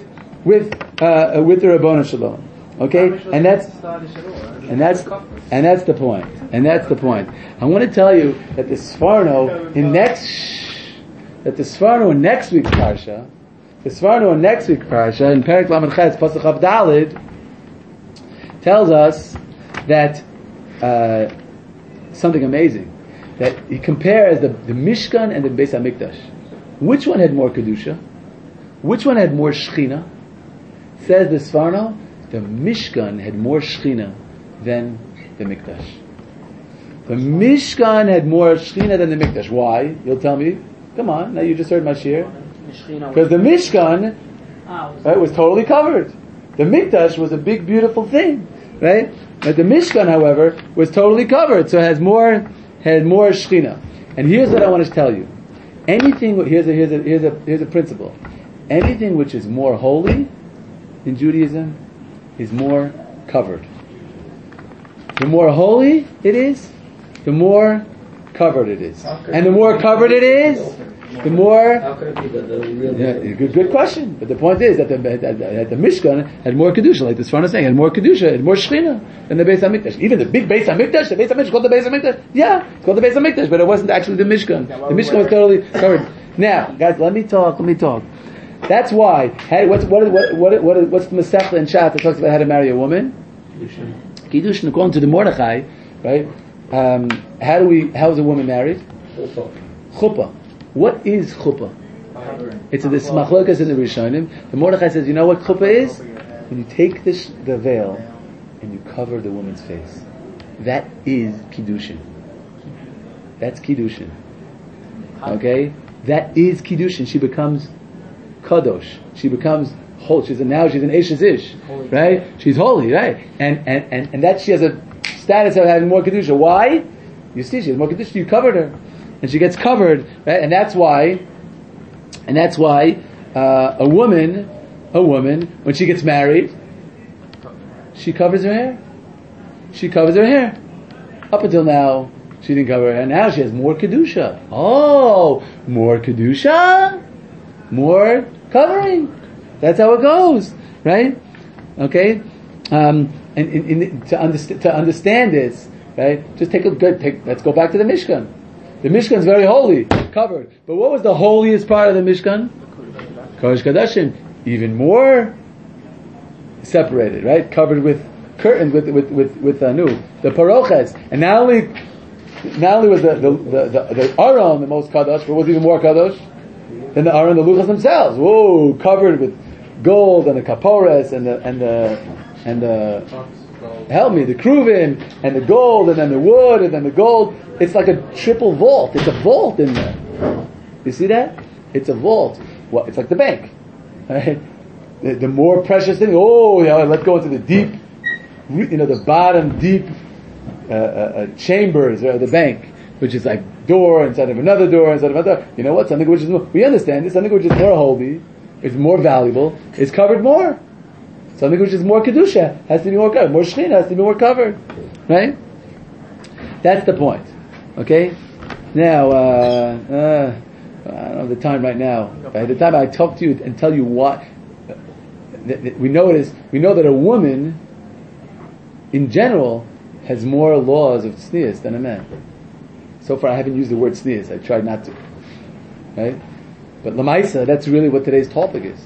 the Rabbanu Shalom. Okay, and that's the point. I want to tell you that the Sforno in next week's parsha, in Perek Lamed Ches Pasuk Chav Daled, tells us that something amazing. That he compares the Mishkan and the Beis HaMikdash. Which one had more kedusha? Which one had more shechina? Says the Sforno, the Mishkan had more shechina than the Mikdash. The Mishkan had more shechina than the Mikdash. Why? You'll tell me. Come on, now you just heard my shir. Because the Mishkan was totally covered. The Mikdash was a big, beautiful thing, right? But the Mishkan, however, was totally covered, so it had more shechina. And here's what I want to tell you: anything. Here's a principle. Anything which is more holy in Judaism is more covered. The more holy it is, the more covered it is. And the more covered it is, the more.
How could it be the real?
Yeah, good question. But the point is that the Mishkan had more kedusha, like the Sfar is saying, had more kedusha, had more shechina than the Beis Hamikdash. Even the big Beis Hamikdash, the Beis Hamikdash is called the Beis Hamikdash. Yeah, it's called the Beis Hamikdash, but it wasn't actually the Mishkan. The Mishkan was totally covered. Now, guys, let me talk. That's why. What's the Masechta in Shat that talks about how to marry a woman? Kiddushin, according to the Mordechai, right? How is a woman married? Chuppah. What is chuppah? It's this machlokas in the Rishonim. The Mordechai says, you know what chuppah is? When you take the veil and you cover the woman's face. That is kiddushin. That's kiddushin. Okay? That is kiddushin. She becomes kadosh. She becomes holy. She's an Eshes Ish, right? She's holy, right? And that she has a status of having more kedusha. Why? You see, she has more kedusha. You covered her, and she gets covered, right? And that's why a woman when she gets married, she covers her hair. She covers her hair. Up until now, she didn't cover her hair. Now she has more kedusha. Oh, more kedusha, more covering. That's how it goes, right? Okay, to understand this, right? Just let's go back to the Mishkan. The Mishkan is very holy, covered. But what was the holiest part of the Mishkan? Kodesh Kodashim, even more separated, right? Covered with curtains, with the paroches, and not only was the Aron the most kadosh, but was even more kadosh than the Aron, the Luchas themselves. Whoa, covered with gold and the kapores and the help me, the kruvim and the gold and then the wood and then the gold. It's like a triple vault. It's a vault in there. You see that? It's a vault. Well, it's like the bank. Right? The more precious thing. Oh, yeah. Let's go into the deep. The bottom deep chambers of the bank, which is like door inside of another door inside of another. You know what? Something which is more, we understand this. Something which is more holy, is more valuable, is covered more. Something which is more kedusha has to be more covered. More shechina has to be more covered, right? That's the point. Okay. Now, I don't have the time right now. By the time I talk to you and tell you what we know that a woman, in general, has more laws of tznius than a man. So far, I haven't used the word tznius. I tried not to. Right? But lamaisa, that's really what today's topic is.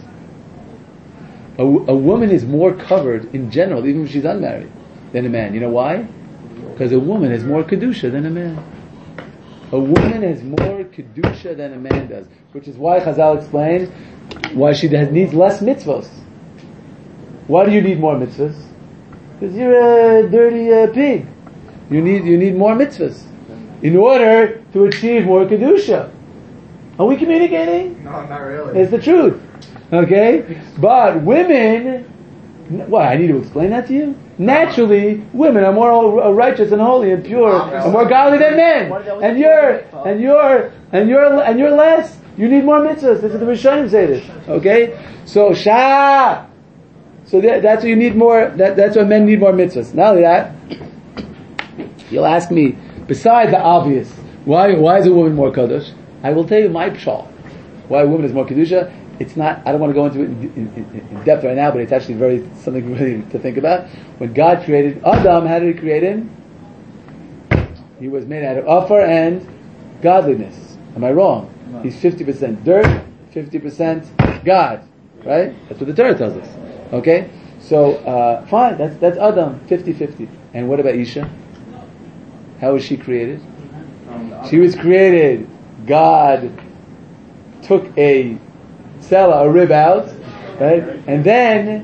A woman is more covered in general, even if she's unmarried, than a man. You know why? Because a woman has more kedusha than a man. A woman has more kedusha than a man does, which is why Chazal explains why she needs less mitzvahs. Why do you need more mitzvahs? Because you're a dirty pig. You need more mitzvahs in order to achieve more kedusha. Are we communicating?
No, not really.
It's the truth. Okay? But women, what, I need to explain that to you? Naturally, women are more righteous and holy and pure and more godly than men. And you're less. You need more mitzvahs. This is the Rishonim say this. Okay? So, So that's why you need more. That's why men need more mitzvahs. Not only that, you'll ask me, besides the obvious, why is a woman more kadosh? I will tell you my pshal. Why a woman is more kedusha? It's not. I don't want to go into it in depth right now, but it's actually something really to think about. When God created Adam, how did He create him? He was made out of offer and godliness. Am I wrong? No. He's 50% dirt, 50% God. Right? That's what the Torah tells us. Okay? So, fine, that's Adam, 50-50. And what about Isha? How was she created? She was created, God took a rib out, right? And then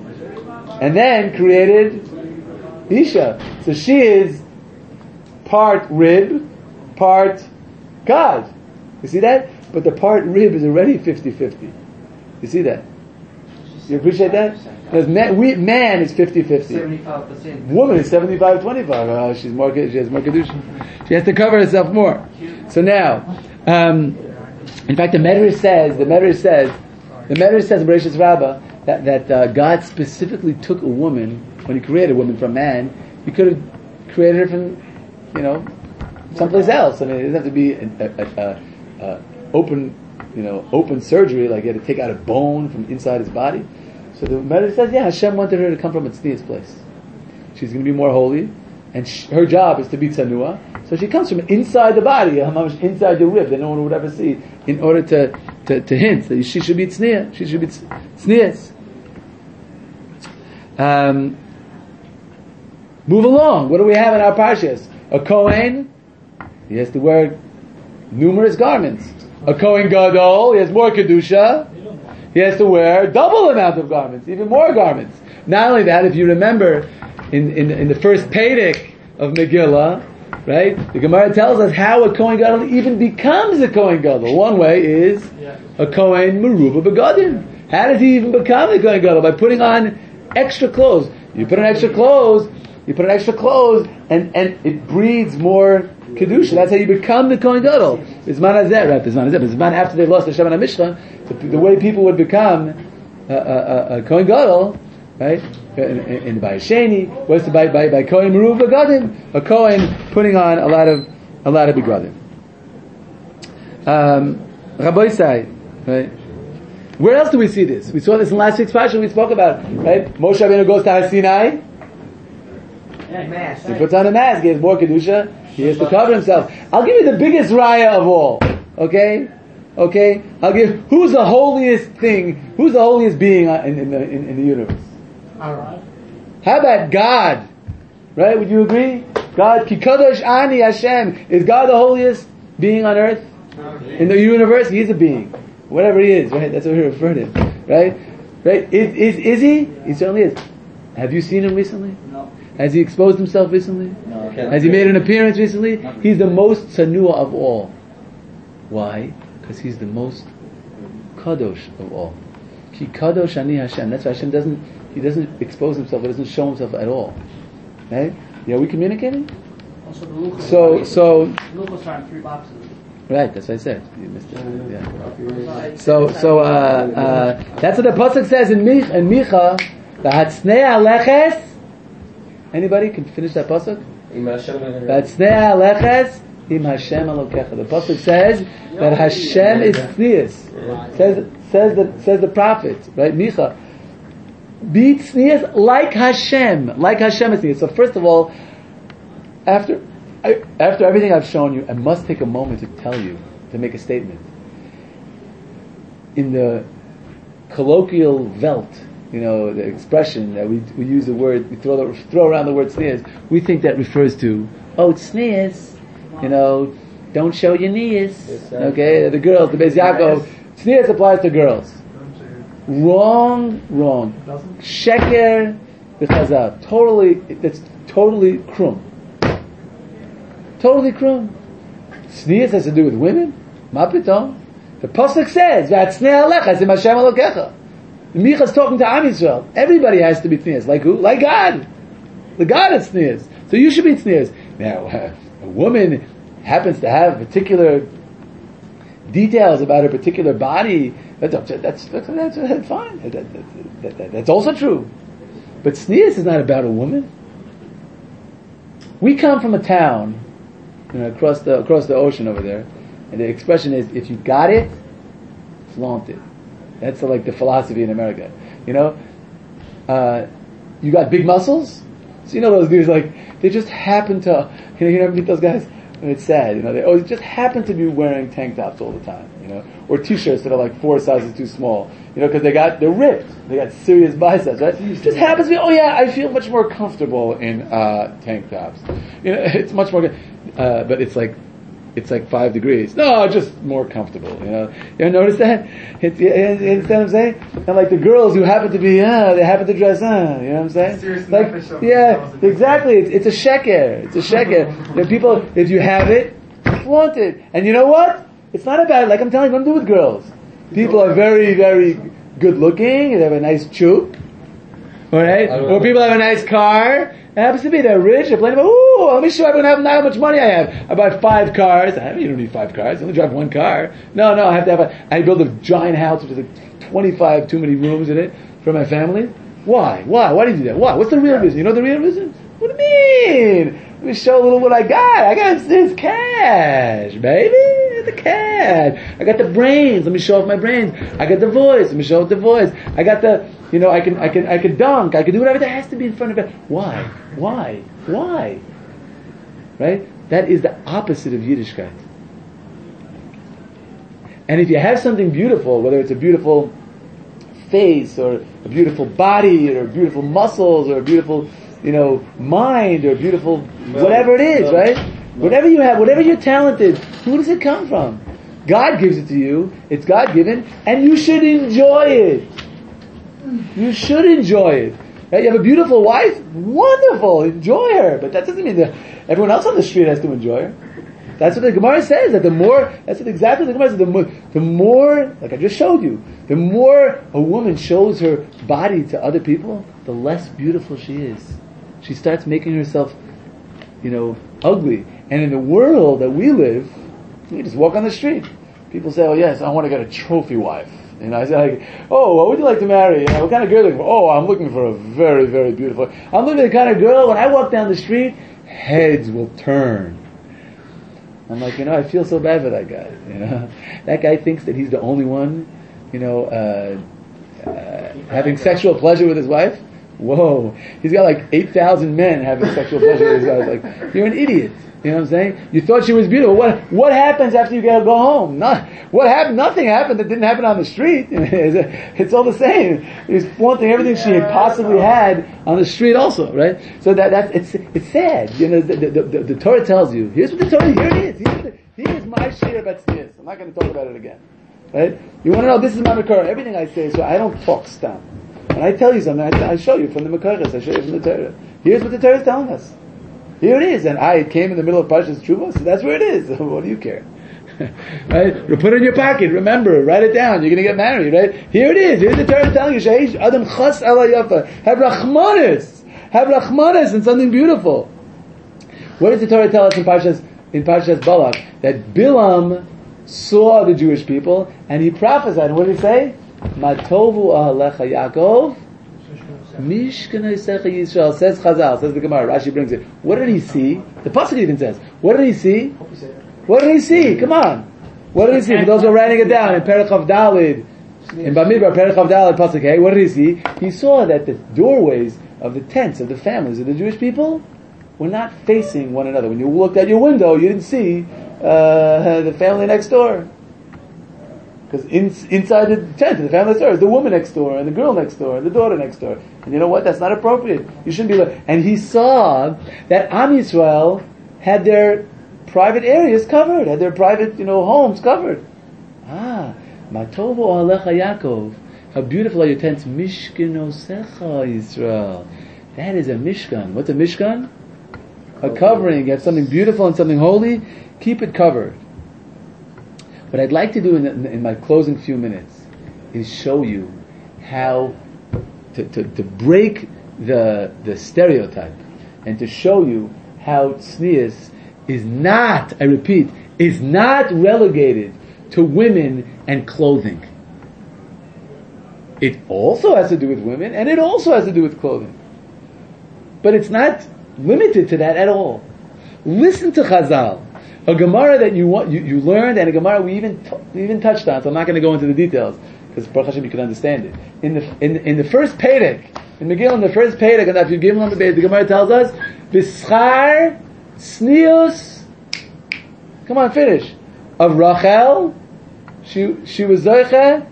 created Isha. So she is part rib, part God. You see that? But the part rib is already 50-50. You see that? You appreciate that? Because man is 50-50.
75%.
Woman is 75-25. Oh, she has more kedusha. She has to cover herself more. So now, in fact, the Medrash says in Bereshit Rabbah that God specifically took a woman when He created a woman from man. He could have created her from, someplace else. I mean, it doesn't have to be an open open surgery, like he had to take out a bone from inside his body. So the Medrash says, Hashem wanted her to come from a tznius place. She's going to be more holy, and her job is to be tzanua. So she comes from inside the body, inside the rib, that no one would ever see, in order to hint that she should be tzniya. She should be tznius. Move along. What do we have in our parshas? A Kohen, he has to wear numerous garments. A Kohen Gadol, he has more kedusha. He has to wear double amount of garments, even more garments. Not only that, if you remember in the first Pedic of Megillah, right? The Gemara tells us how a Kohen Gadol even becomes a Kohen Gadol. One way is a Kohen Meruba Begadim. How does he even become a Kohen Gadol? By putting on extra clothes. You put on extra clothes, and it breeds more kedusha. That's how you become the Kohen Gadol. Bisman hazeh, right? Bisman after they've lost the Shem and HaMishcha, the way people would become a Kohen Gadol, right? In Bayesheni was by Kohen Meruv Begadim, a Kohen putting on a lot of begadim. Rabbi Isai, right? Where else do we see this? We saw this in last week's parsha. We spoke about, right? Moshe Rabbeinu goes to Har Sinai. He puts on a mask. He has more kedusha. He has to cover himself. I'll give you the biggest raya of all. Okay. I'll give. Who's the holiest thing? Who's the holiest being in the universe?
All right.
How about God? Right? Would you agree? God, Ki Kadosh Ani Hashem. Is God the holiest being on earth? In the universe? He is a being. Whatever he is, right? That's what we refer to him. Right? Is he? He certainly is. Have you seen him recently?
No.
Has he exposed himself recently?
No.
Has he made an appearance recently? He's the most tzanua of all. Why? Because he's the most kadosh of all. Ki kadosh ani Hashem. That's why Hashem doesn't expose himself. He doesn't show himself at all. Right? Yeah, are we communicating?
Also, the Luchos.
So.
Luchos are in 3 boxes.
Right, that's what I said. You missed it. Yeah. So that's what the pasuk says in Micha. V'hatznei aleches. Anybody can finish that pasuk? V'hatznei aleches im Hashem Elokecha. The pasuk says that Hashem is tznius. Says the prophet, right? Micha. Be tznius like Hashem is tznius. So first of all, after everything I've shown you, I must take a moment to tell you, to make a statement. In the colloquial Welt, the expression that we use the word, we throw around the word tznius, we think that refers to, it's tznius, don't show your knees, okay? The girls, the Beis Yaakov, tznius applies to girls. Wrong. Sheker v'chazav. That's totally krum. Totally krum. Tznius has to do with women? Ma pitom. The pasuk says, "V'hatznei alecha im Hashem Elokecha." Micha's talking to Am Yisrael. Everybody has to be tznius. Like who? Like God. The God is tznius. So you should be tznius. Now, a woman happens to have particular details about her particular body. That's fine. That's also true. But tznius is not about a woman. We come from a town, across the ocean over there, and the expression is, if you got it, flaunt it. That's like the philosophy in America. You got big muscles, so those dudes, like, they just happen to, you never meet those guys, and it's sad, they always just happen to be wearing tank tops all the time, or t-shirts that are like 4 sizes too small, because they're ripped, they got serious biceps, right? It just happens to be, I feel much more comfortable in tank tops. It's much more good. But it's like 5 degrees. No, just more comfortable. You ever notice that? You understand what I'm saying? And like the girls who happen to be, they happen to dress, you know what I'm saying? Exactly. It's a sheker. It's a sheker. People, if you have it, flaunt it. And you know what? It's not about, like I'm telling you, what to do with girls. People are very, very good looking. They have a nice chuk. Alright? Or people have a nice car. It happens to be they're rich, they're playing about, let me show everyone how much money I have. I buy 5 cars. You don't need 5 cars, you only drive 1 car. No, I have to have I build a giant house which has like 25 too many rooms in it for my family. Why? Why do you do that? Why? What's the real reason? You know the real reason? What do you mean? Let me show a little what I got. I got this cash, baby. at the cat. I got the brains. Let me show off my brains. I got the voice. Let me show off the voice. I got the, I can dunk. I can do whatever. That has to be in front of it. Why? Right? That is the opposite of Yiddishkeit. And if you have something beautiful, whether it's a beautiful face or a beautiful body or beautiful muscles or a beautiful, mind or beautiful whatever it is, right? Whatever you have, whatever you're talented, who does it come from? God gives it to you. It's God given, and you should enjoy it. You should enjoy it. Right? You have a beautiful wife, wonderful, enjoy her. But that doesn't mean that everyone else on the street has to enjoy her. That's what the Gemara says. That that's what exactly the Gemara says. The more, like I just showed you, the more a woman shows her body to other people, the less beautiful she is. She starts making herself, ugly. And in the world that we live, you just walk on the street. People say, "Oh yes, I want to get a trophy wife." I say, "Oh, what would you like to marry? What kind of girl are you looking for?" "Oh, I'm looking for a very, very beautiful." I'm looking for the kind of girl when I walk down the street, heads will turn. I'm like, I feel so bad for that guy. That guy thinks that he's the only one, having sexual pleasure with his wife. Whoa, he's got like 8,000 men having sexual pleasure with his wife. Like, you're an idiot. You know what I'm saying? You thought she was beautiful. What happens after you go home? What happened? Nothing happened that didn't happen on the street. It's all the same. He's flaunting everything she had possibly had on the street also, right? So it's sad. The Torah tells you, here's what the Torah, here it is. Here's my share about tznius. I'm not going to talk about it again. Right? You want to know, this is my Makar. Everything I say, so I don't talk stuff. When I tell you something, I show you from the Makarichas, I show you from the Torah. Here's what the Torah is telling us. Here it is, and it came in the middle of Parshas Truma, so that's where it is. What do you care? Right? You put it in your pocket, remember, write it down, you're going to get married, right? Here it is, here's the Torah telling you, Sheish Adam Chas Ala Yafa, have Rachmanis, and something beautiful. What does the Torah tell us in Parshas Balak? That Bilam saw the Jewish people, and he prophesied, and what did he say? Matovu ahalecha Yaakov, Mishkan Yisecha Yisrael, says Chazal, says the Gemara, Rashi brings it. What did he see? The Pasuk even says, what did he see? What did he see? Come on. What did he see? For those who are writing it down, in Perek Chav Dalid, in Bamidbar, Perek Chav Dalid, Pasuk Hey, what did he see? He saw that the doorways of the tents of the families of the Jewish people were not facing one another. When you looked out your window, you didn't see the family next door. Because inside the tent of the family next door is the woman next door, and the girl next door, and the daughter next door. And you know what? That's not appropriate. You shouldn't be like... And he saw that Am Yisrael had their private areas covered, had their private, homes covered. Matovo Alecha Yaakov. How beautiful are your tents. Mishkenosecha Yisrael. That is a Mishkan. What's a Mishkan? A covering. You have something beautiful and something holy. Keep it covered. What I'd like to do in my closing few minutes is show you how to break the stereotype and to show you how tznius is not, I repeat, is not relegated to women and clothing. It also has to do with women, and it also has to do with clothing. But it's not limited to that at all. Listen to Chazal. A Gemara that you learned, and a Gemara we even touched on. So I'm not going to go into the details because Baruch Hashem you can understand it. In the first Perek, in Megillah, in the first Perek, and if you give them the Perek, the Gemara tells us V'schar Tznius. Come on, finish. Of Rachel, she was Zoicha.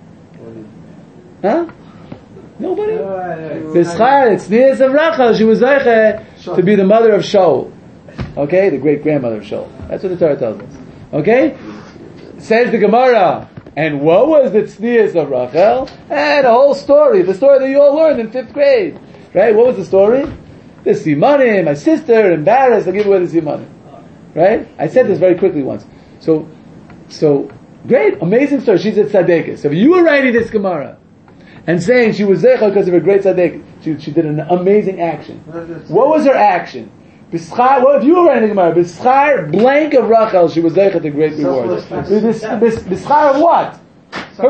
Huh? Nobody. V'schar Tznius of Rachel, she was Zoicha to be the mother of Shaul. Okay, the great grandmother of Shaul. That's what the Torah tells us. Okay, says the Gemara. And what was the tznius of Rachel? And a whole story, the story that you all learned in 5th grade, right? What was the story? The simanim, my sister embarrassed. I'll give away the simanim, right? I said this very quickly once. So great, amazing story. She's at Tzadekah. So if you were writing this Gemara and saying she was zecha because of her great Tzadekah, she did an amazing action. What was her action? B'schar, what if you were writing the Gemara? B'schar blank of Rachel, she was zeichet the great reward. B'schar of what?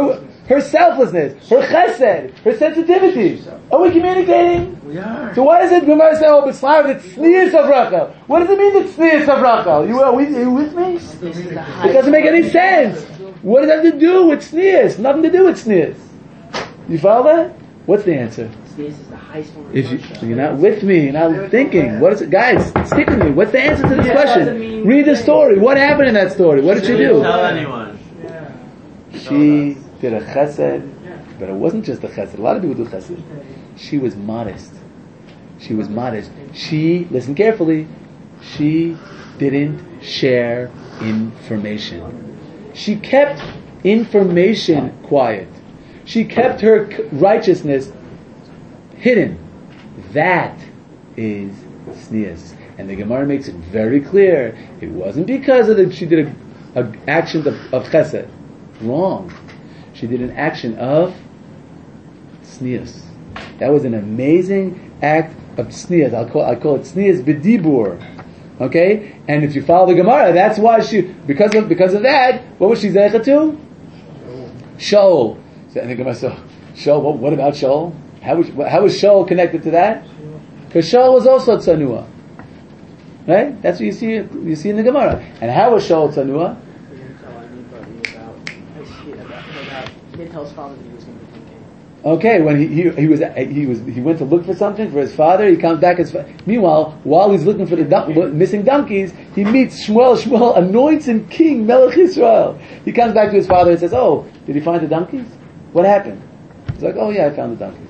her selflessness, her chesed, her sensitivity. Are we communicating?
We are.
So why does it Gemara say, oh, B'Slav, it's tznius of Rachel? What does it mean it's tznius of Rachel? Are you with me? It doesn't make any sense. What does that have to do with tznius? Nothing to do with tznius. You follow that? What's the answer?
This is the highest form of
If
worship.
you're not with me, you're not thinking. What is it, guys? Stick with me. What's the answer to this question? Read the story. What happened in that story? What did she do?
Tell anyone.
She did a chesed, but it wasn't just a chesed. A lot of people do chesed. She was modest. She was modest. She, listen carefully, she didn't share information. She kept information quiet. She kept her righteousness hidden. That is tznius. And the Gemara makes it very clear. It wasn't because of that she did an action of chesed. Wrong. She did an action of tznius. That was an amazing act of tznius. I call it tznius b'dibur. Okay? And if you follow the Gemara, that's why she, because of that, what was she zeicha to? Shaul. So, and the Gemara said, Shaul, what about Shaul? How was Shaul connected to that? Because Shaul was also tzanua. Right? That's what you see in the Gemara. And how was Shaul tzanua?
He didn't tell anybody about. He didn't tell his father that he was going to become king.
Okay, when he went to look for something for his father, he comes back. Meanwhile, while he's looking for the missing donkeys, he meets Shmuel. Shmuel anoints him king, Melech Israel. He comes back to his father and says, "Oh, did he find the donkeys? What happened?" He's like, "Oh yeah, I found the donkeys."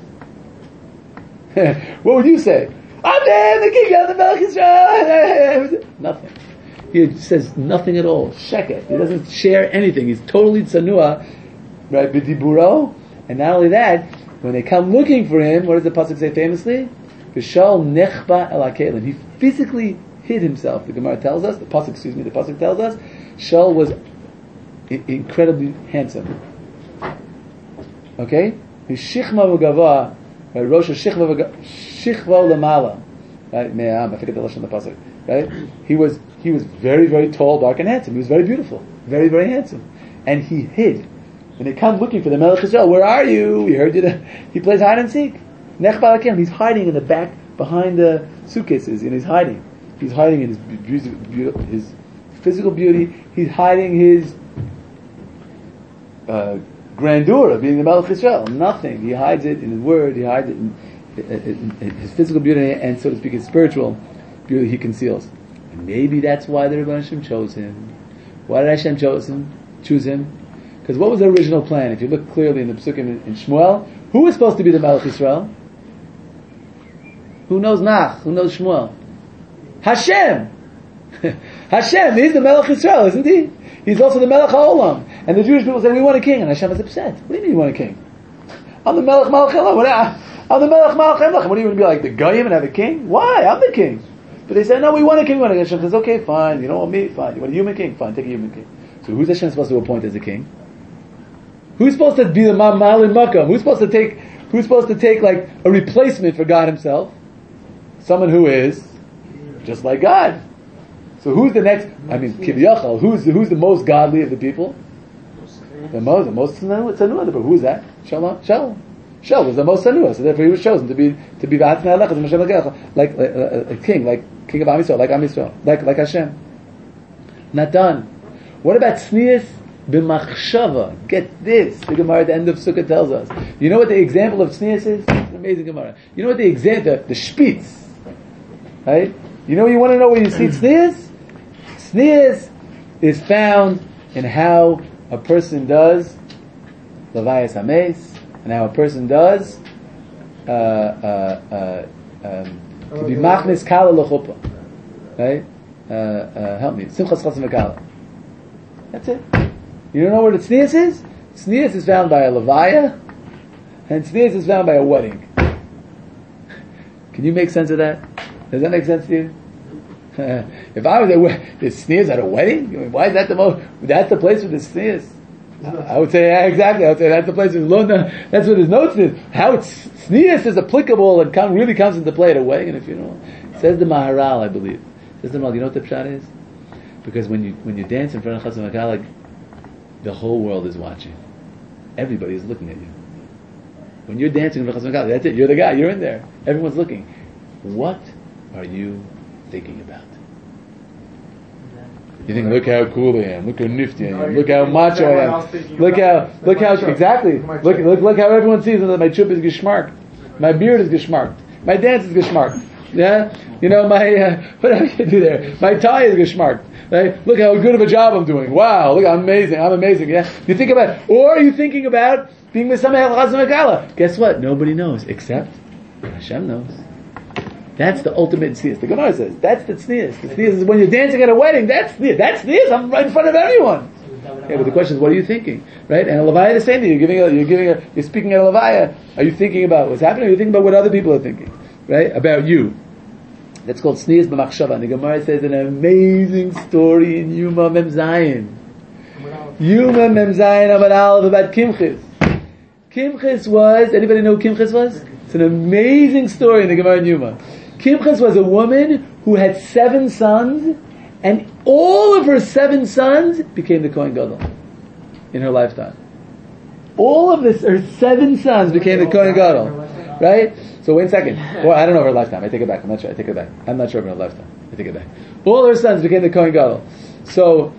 What would you say? Amen, the king of the Melech Israel. Nothing. He says nothing at all. Sheket. He doesn't share anything. He's totally tzanua, right? B'diburo. And not only that, when they come looking for him, what does the pasuk say famously? V'shal nechba el hakelim. He physically hid himself. The Gemara tells us, the pasuk tells us, Shaul was incredibly handsome. Okay? His shichma v'gava, right? Rosh shichva lamala. Right? Me'am, I forget the lashon of the pasuk. Right? He was very, very tall, dark, and handsome. He was very beautiful. Very, very handsome. And he hid. When they come looking for the Melech Israel, where are you? We heard you. He plays hide and seek. Nech balakim. He's hiding in the back, behind the suitcases, and he's hiding. He's hiding in his physical beauty. He's hiding his grandeur of being the Melech Israel. Nothing. He hides it in his word. He hides it in his physical beauty, and so to speak, his spiritual beauty. He conceals. And maybe that's why the Rebbeinu Hashem chose him. Why did Hashem choose him? Because what was the original plan? If you look clearly in the Pesukim in Shmuel, who was supposed to be the Melech Yisrael? Who knows Nach? Who knows Shmuel? Hashem! Hashem, he's the Melech Yisrael, isn't he? He's also the Melech HaOlam. And the Jewish people say, we want a king. And Hashem is upset. What do you mean you want a king? I'm the Melech Malach Elam. I'm the Melech Malach Elam. What are you going to be like the Goyim and have a king? Why? I'm the king. But they said, no, we want a king. We want a king. Hashem says, okay, fine. You don't want me? Fine. You want a human king? Fine, take a human king. So who's Hashem supposed to appoint as a king? Who's supposed to be the Ma'alin Makam? Who's supposed to take like a replacement for God himself? Someone who is just like God. So who's the next? I mean, Kiviyachal. Who's the most godly of the people? The most tzanua. Who's that? Shaul. Shaul was the most tzanua, so therefore he was chosen to be like a king, like king of Am Yisrael, like Am Yisrael, like Hashem. Not done. What about tznius b'machshava? Get this. The Gemara at the end of Sukkah tells us. You know what the example of tznius is? It's an amazing Gemara. You know what the example, the shpitz, right? You know what you want to know when you see tznius? Tznius is found in how a person does Levayas Hameis, and how a person does to be machnis kala l'chuppah, right? Help me. Simchas chasim v'kala. That's it. You don't know what a tznius is? Tznius is found by a levaya, and tznius is found by a wedding. Can you make sense of that? Does that make sense to you? If I was is tznius at a wedding? Why is that the most? That's the place for the tznius. I would say exactly. I would say that's the place. That's what his notes is. How tznius is applicable and really comes into play at a wedding and a funeral. Says the Maharal, I believe. Says the Maharal. You know what the pshat is? Because when you dance in front of Chasam V'Kala, the whole world is watching. everybody's looking at you. When you're dancing in Chasam Kala, that's it. You're the guy. You're in there. Everyone's looking. What are you thinking about? You think, look how cool I am. Look how nifty I am. Look how macho I am. Look how exactly. Look how everyone sees that my chup is geschmarked. My beard is geschmarked. My dance is geschmarked. Yeah, you know my whatever you do there. My tie is geschmarked. Right? Look how good of a job I'm doing. Wow, look, I'm amazing. Yeah, you think about, or are you thinking about being Mesameh Chasam Kala? Guess what? Nobody knows except Hashem knows. That's the ultimate tznius. The Gemara says that's the tznius. The tznius is when you're dancing at a wedding. That's tznius. That's tznius. I'm right in front of everyone. Yeah, but the question is, what are you thinking, right? And a levaya the same thing. You're speaking at a levaya. Are you thinking about what's happening? Are you thinking about what other people are thinking, right? About you. That's called tznius b'machshava. And the Gemara says an amazing story in Yuma Mem Zayin. Yuma Mem Zayin Amar Aleph about Kimchis. Kimchis was. Anybody know who Kimchis was? It's an amazing story in the Gemara in Yuma. Kimchis was a woman who had 7 sons, and all of her 7 sons became the Kohen Gadol in her lifetime. All of her 7 sons became the Kohen Gadol, right? So wait a second. Well, I don't know her lifetime. I take it back. I'm not sure. I take it back. I'm not sure of her lifetime. I take it back. All her sons became the Kohen Gadol. So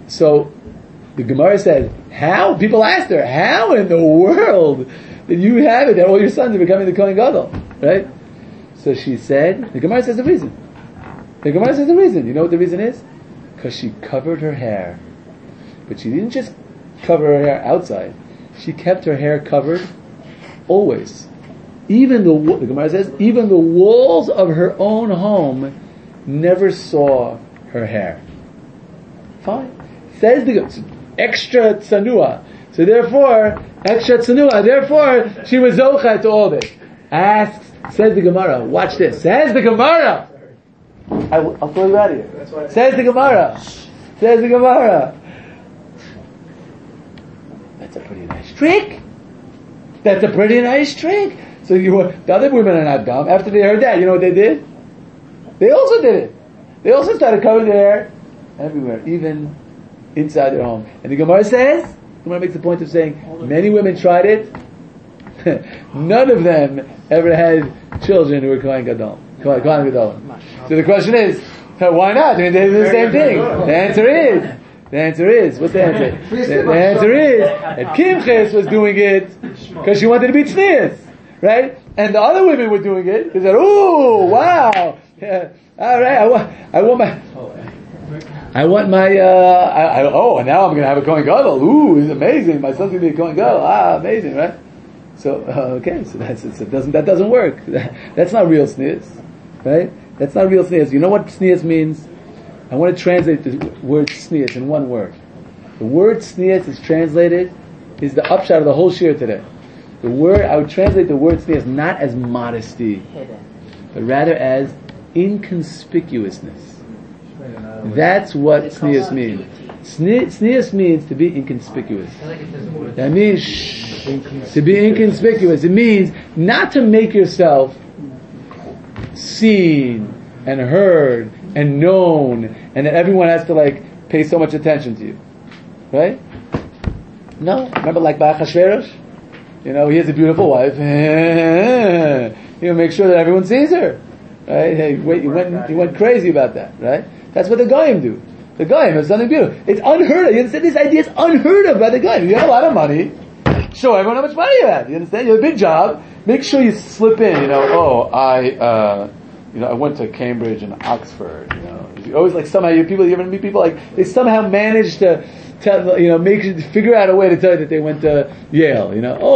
the Gemara said, how? People asked her, how in the world did you have it that all your sons are becoming the Kohen Gadol, right? So she said, the Gemara says the reason. The Gemara says the reason. You know what the reason is? Because she covered her hair. But she didn't just cover her hair outside. She kept her hair covered always. Even the Gemara says, even the walls of her own home never saw her hair. Fine. Says the Gemara, extra tsanua. So therefore, she was zocha to all this. Asks, says the Gemara, watch this. Says the Gemara. I'll throw you out of here. Says the Gemara. That's a pretty nice trick. So the other women are not dumb. After they heard that, you know what they did? They also did it. They also started covering their hair everywhere, even inside their home. And the Gemara makes the point of saying, many women tried it. None of them ever had children who were Kohen Gadol. So the question is, why not? I mean, they do the same thing. The answer is, what's the answer? The answer is that Kimchis was doing it because she wanted to be tznius, right? And the other women were doing it because they said, "Ooh, wow, yeah, all right, and now I'm going to have a Kohen Gadol. Ooh, it's amazing. My son's going to be a Kohen Gadol. Amazing, right? So that doesn't work. That's not real tznius, right? That's not real tznius. You know what tznius means? I want to translate the word tznius in one word. The word tznius is the upshot of the whole shir today. I would translate the word tznius not as modesty, but rather as inconspicuousness. That's what tznius means. Tznius means to be inconspicuous. That means to be inconspicuous. It means not to make yourself seen and heard and known, and that everyone has to pay so much attention to you, right? No, remember by Achashverosh, he has a beautiful wife. He'll make sure that everyone sees her, right? He went crazy about that, right? That's what the Goyim do. The Goyim have something beautiful. It's unheard of. You understand? This idea is unheard of by the Goyim. You have a lot of money. Show everyone how much money you have. You understand? You have a big job. Make sure you slip in. I went to Cambridge and Oxford. You always somehow you ever meet people they somehow manage to figure out a way to tell you that they went to Yale.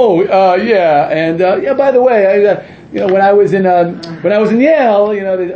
By the way, when I was in Yale,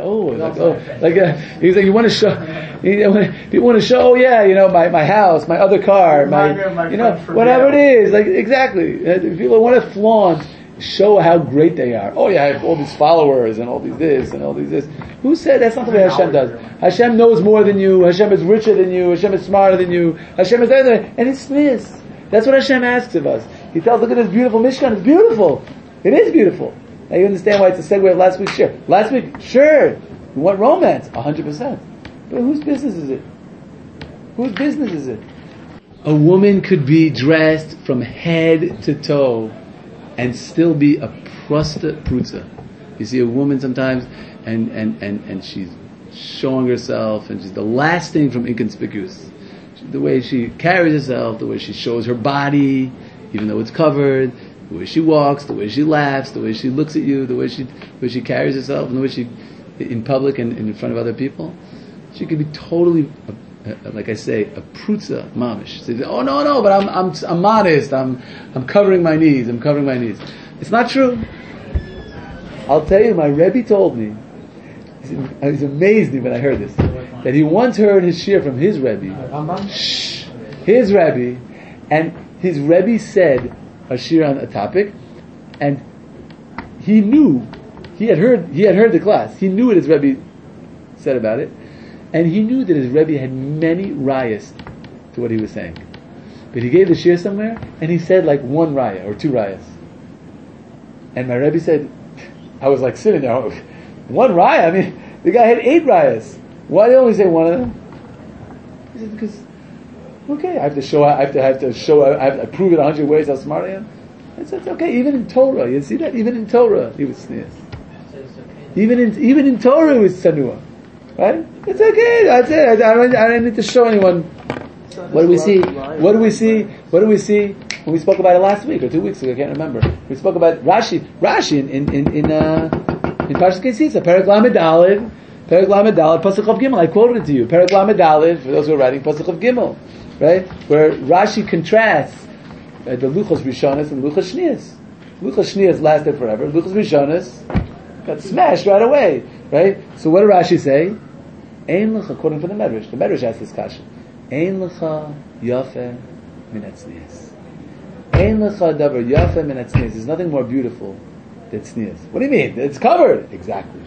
he's like, you want to show, people want to show, my house, my other car, whatever it is, exactly. People want to flaunt, show how great they are. Oh yeah, I have all these followers and all these this and all these this. Who said that's not the way Hashem does? Hashem knows more than you. Hashem is richer than you. Hashem is smarter than you. Hashem is everything. And it's this. That's what Hashem asks of us. He tells, look at this beautiful Mishkan. It's beautiful. It is beautiful. Now you understand why it's a segue of last week's share. Last week, sure, you want romance, 100%. But whose business is it? Whose business is it? A woman could be dressed from head to toe and still be a prutza. You see a woman sometimes and she's showing herself and she's the last thing from inconspicuous. The way she carries herself, the way she shows her body, even though it's covered, the way she walks, the way she laughs, the way she looks at you, the way she carries herself, and the way she, in public and in front of other people, she could be totally, like I say, a prutza mamish. She says, "Oh no, but I'm modest. I'm covering my knees. I'm covering my knees." It's not true. I'll tell you, my Rebbe told me. He's amazed me when I heard this. That he once heard his shir from his Rebbe. His Rebbe, and his Rebbe said a shir on a topic, and he knew, he had heard the class. He knew what his Rebbe said about it, and he knew that his Rebbe had many rayas to what he was saying. But he gave the shir somewhere, and he said like one raya or two rayas. And my Rebbe said, I was like sitting there, one raya? I mean, the guy had 8 rayas. Why do you only say one of them? He said, because, okay, I have to prove it 100 ways how smart I am. I said, it's okay, even in Torah, you see that? Even in Torah, he was sneers. Even in Torah, he was tsanua. Right? It's okay, that's it. I don't need to show anyone. What do we see? What do we see? What do we see? When we spoke about it last week or 2 weeks ago, I can't remember. We spoke about Rashi in Parshas Kisisa, Perek Lamed Daled, Pasuk of Gimel. I quoted it to you. Perek Lamed Daled, for those who are writing, Pasuk of Gimel, right? Where Rashi contrasts the Luchos Rishonos and Luchos Shnias. Luchos Shnias lasted forever. Luchos Rishonos got smashed right away, right? So what did Rashi say? Ein lecha, according to the Medrash. The Medrash asked this question. Ein lecha yafe min hatznias. Ein lecha davar yafe min hatznias. There's nothing more beautiful than tznias. What do you mean? It's covered. Exactly.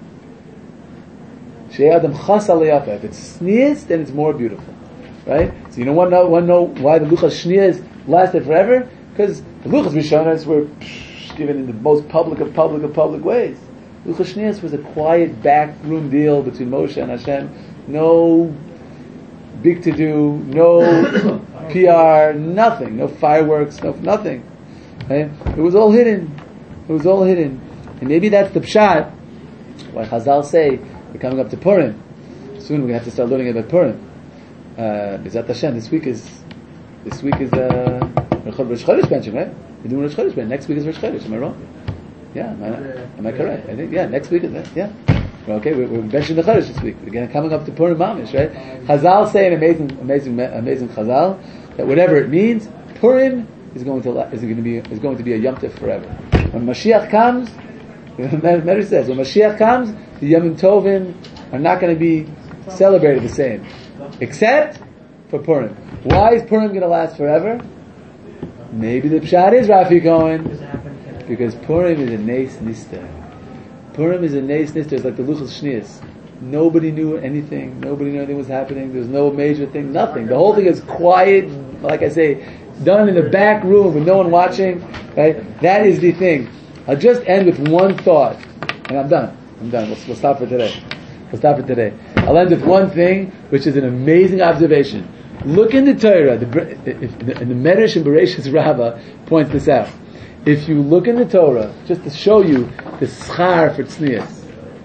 Shei adam chas al yafe. If it's tznias, then it's more beautiful, right? So you want to know why the luchas shnias lasted forever? Because the luchas rishonos were given in the most public of public ways. Luchas shnias was a quiet backroom deal between Moshe and Hashem. No big to do, no PR, nothing, no fireworks, nothing. Okay? It was all hidden. And maybe that's the pshat why Chazal say we're coming up to Purim. Soon we're going to have to start learning about Purim. B'ezrat Hashem, this week is Rosh Chodesh benching, right? We're doing Rosh Chodesh bench. Next week is Rosh Chodesh. Am I wrong? Yeah, am I correct? I think, next week is that, yeah. Okay, we're benching the Chodesh this week. We're coming up to Purim Mamish, right? Chazal say an amazing Chazal, that whatever it means, Purim is going to be a Yom Tov forever. When Mashiach comes, the Medrash says, when Mashiach comes, the Yom Tovim are not going to be celebrated the same, except for Purim. Why is Purim going to last forever? Maybe the pshat is Rafi Cohen, because Purim is a Neis Nister. Purim is a Neis Nister. It's like the Luchos Shnias. Nobody knew anything. Nobody knew anything was happening. There was no major thing. Nothing. The whole thing is quiet. Like I say, done in the back room with no one watching. Right? That is the thing. I'll just end with one thought, and I'm done. We'll stop for today. I'll end with one thing, which is an amazing observation. Look in the Torah. And the Medrash and Bereshis Rabbah points this out. If you look in the Torah, just to show you the schar for tznias.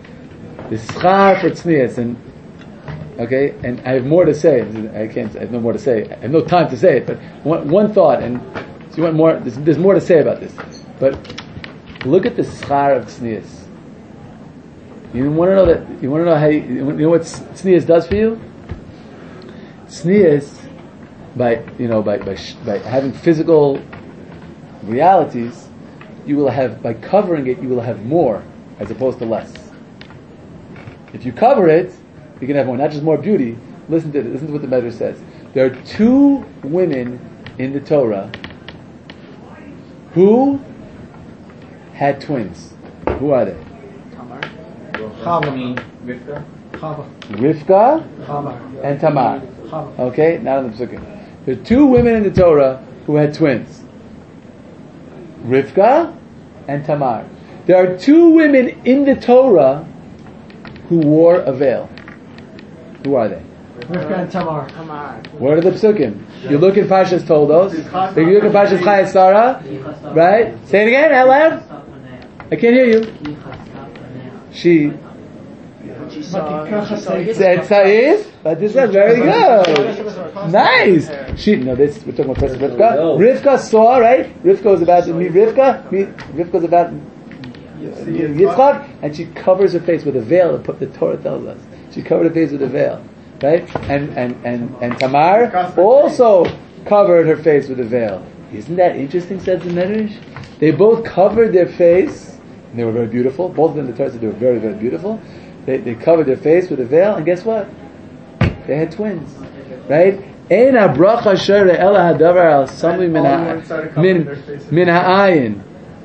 And I have more to say. I have no more to say. I have no time to say it, but one thought, and so you want more, there's more to say about this. But look at the schar of tznias. You want to know what tznias does for you? Tznias, by having physical realities, you will have, by covering it, you will have more as opposed to less. If you cover it, you can have more, not just more beauty. Listen to what the Medrash says. There are 2 women in the Torah who had twins. Who are they? Rivka and Tamar. Okay, not in the Psukim. There are 2 women in the Torah who had twins. Rivka and Tamar. There are 2 women in the Torah who wore a veil. Who are they?
Rivka and Tamar.
Tamar.
What are the psukim? You look in Parshas Toldos. If you look in Parshas Chayei Sarah, right? Say it again, out loud. I can't hear you. She said Saif, but this is very good. Nice. We're talking about Princess Rivka. Rivka saw, right? Rivka was about to meet Rivka. Rivka was about Yitzchak, and she covers her face with a veil. The Torah tells us she covered her face with a veil, right? And Tamar also covered her face with a veil. Isn't that interesting? Says the Medrash. They both covered their face, and they were very beautiful. Both of them, the Torah said, they were very, very beautiful. They covered their face with a veil, and guess what? They had twins, right? Ein habracha shore ela hadavar al samli min ha'ayin,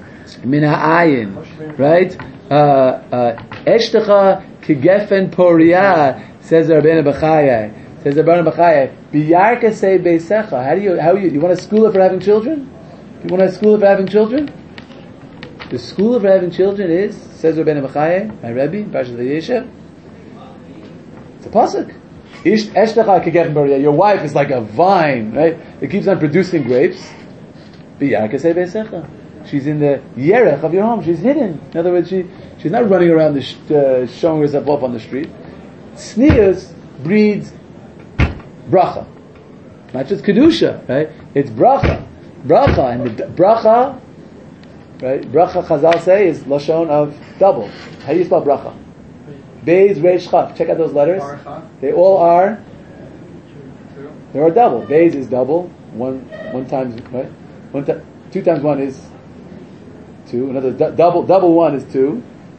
right? Eshtecha kegefen poria, says the Rabbeinu Bechaya. Says the Rabbeinu Bechaya, biyarka say beisecha. How you want a school for having children? You want a school for having children? The school for having children is, says Rabbeinu Bechaya, my Rebbe, Parashat Vayeshev. It's a pasuk. Eshtecha kegefen poria. Your wife is like a vine, right? It keeps on producing grapes. Biyarka say beisecha. She's in the yerech of your home. She's hidden. In other words, she's not running around showing herself off on the street. Tznius breeds bracha, not just kedusha, right? It's bracha, and the bracha, right? Bracha, Chazal say, is lashon of double. How do you spell bracha? Beis Reish Chaf. Check out those letters. They all are. They are double. Beis is double. One times, right? 2 times 1 is 2. Another double 1 is 2.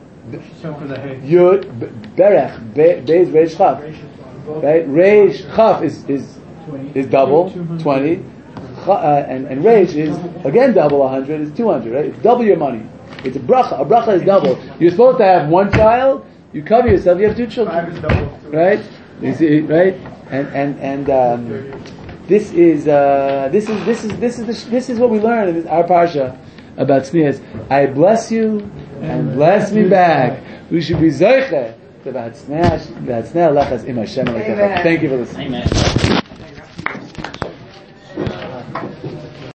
Yud Berech Beis Reish Chaf. Right? Reish Chaf is double 20. And Reish is again double 100 is 200. Right? It's double your money. It's a bracha. A bracha is double. You're supposed to have 1 child. You cover yourself. You have 2 children. Right? You see, right? And this is what we learn in our parsha about tznius. I bless you and bless me back. We should be zocheh. Thank you for listening.
Amen.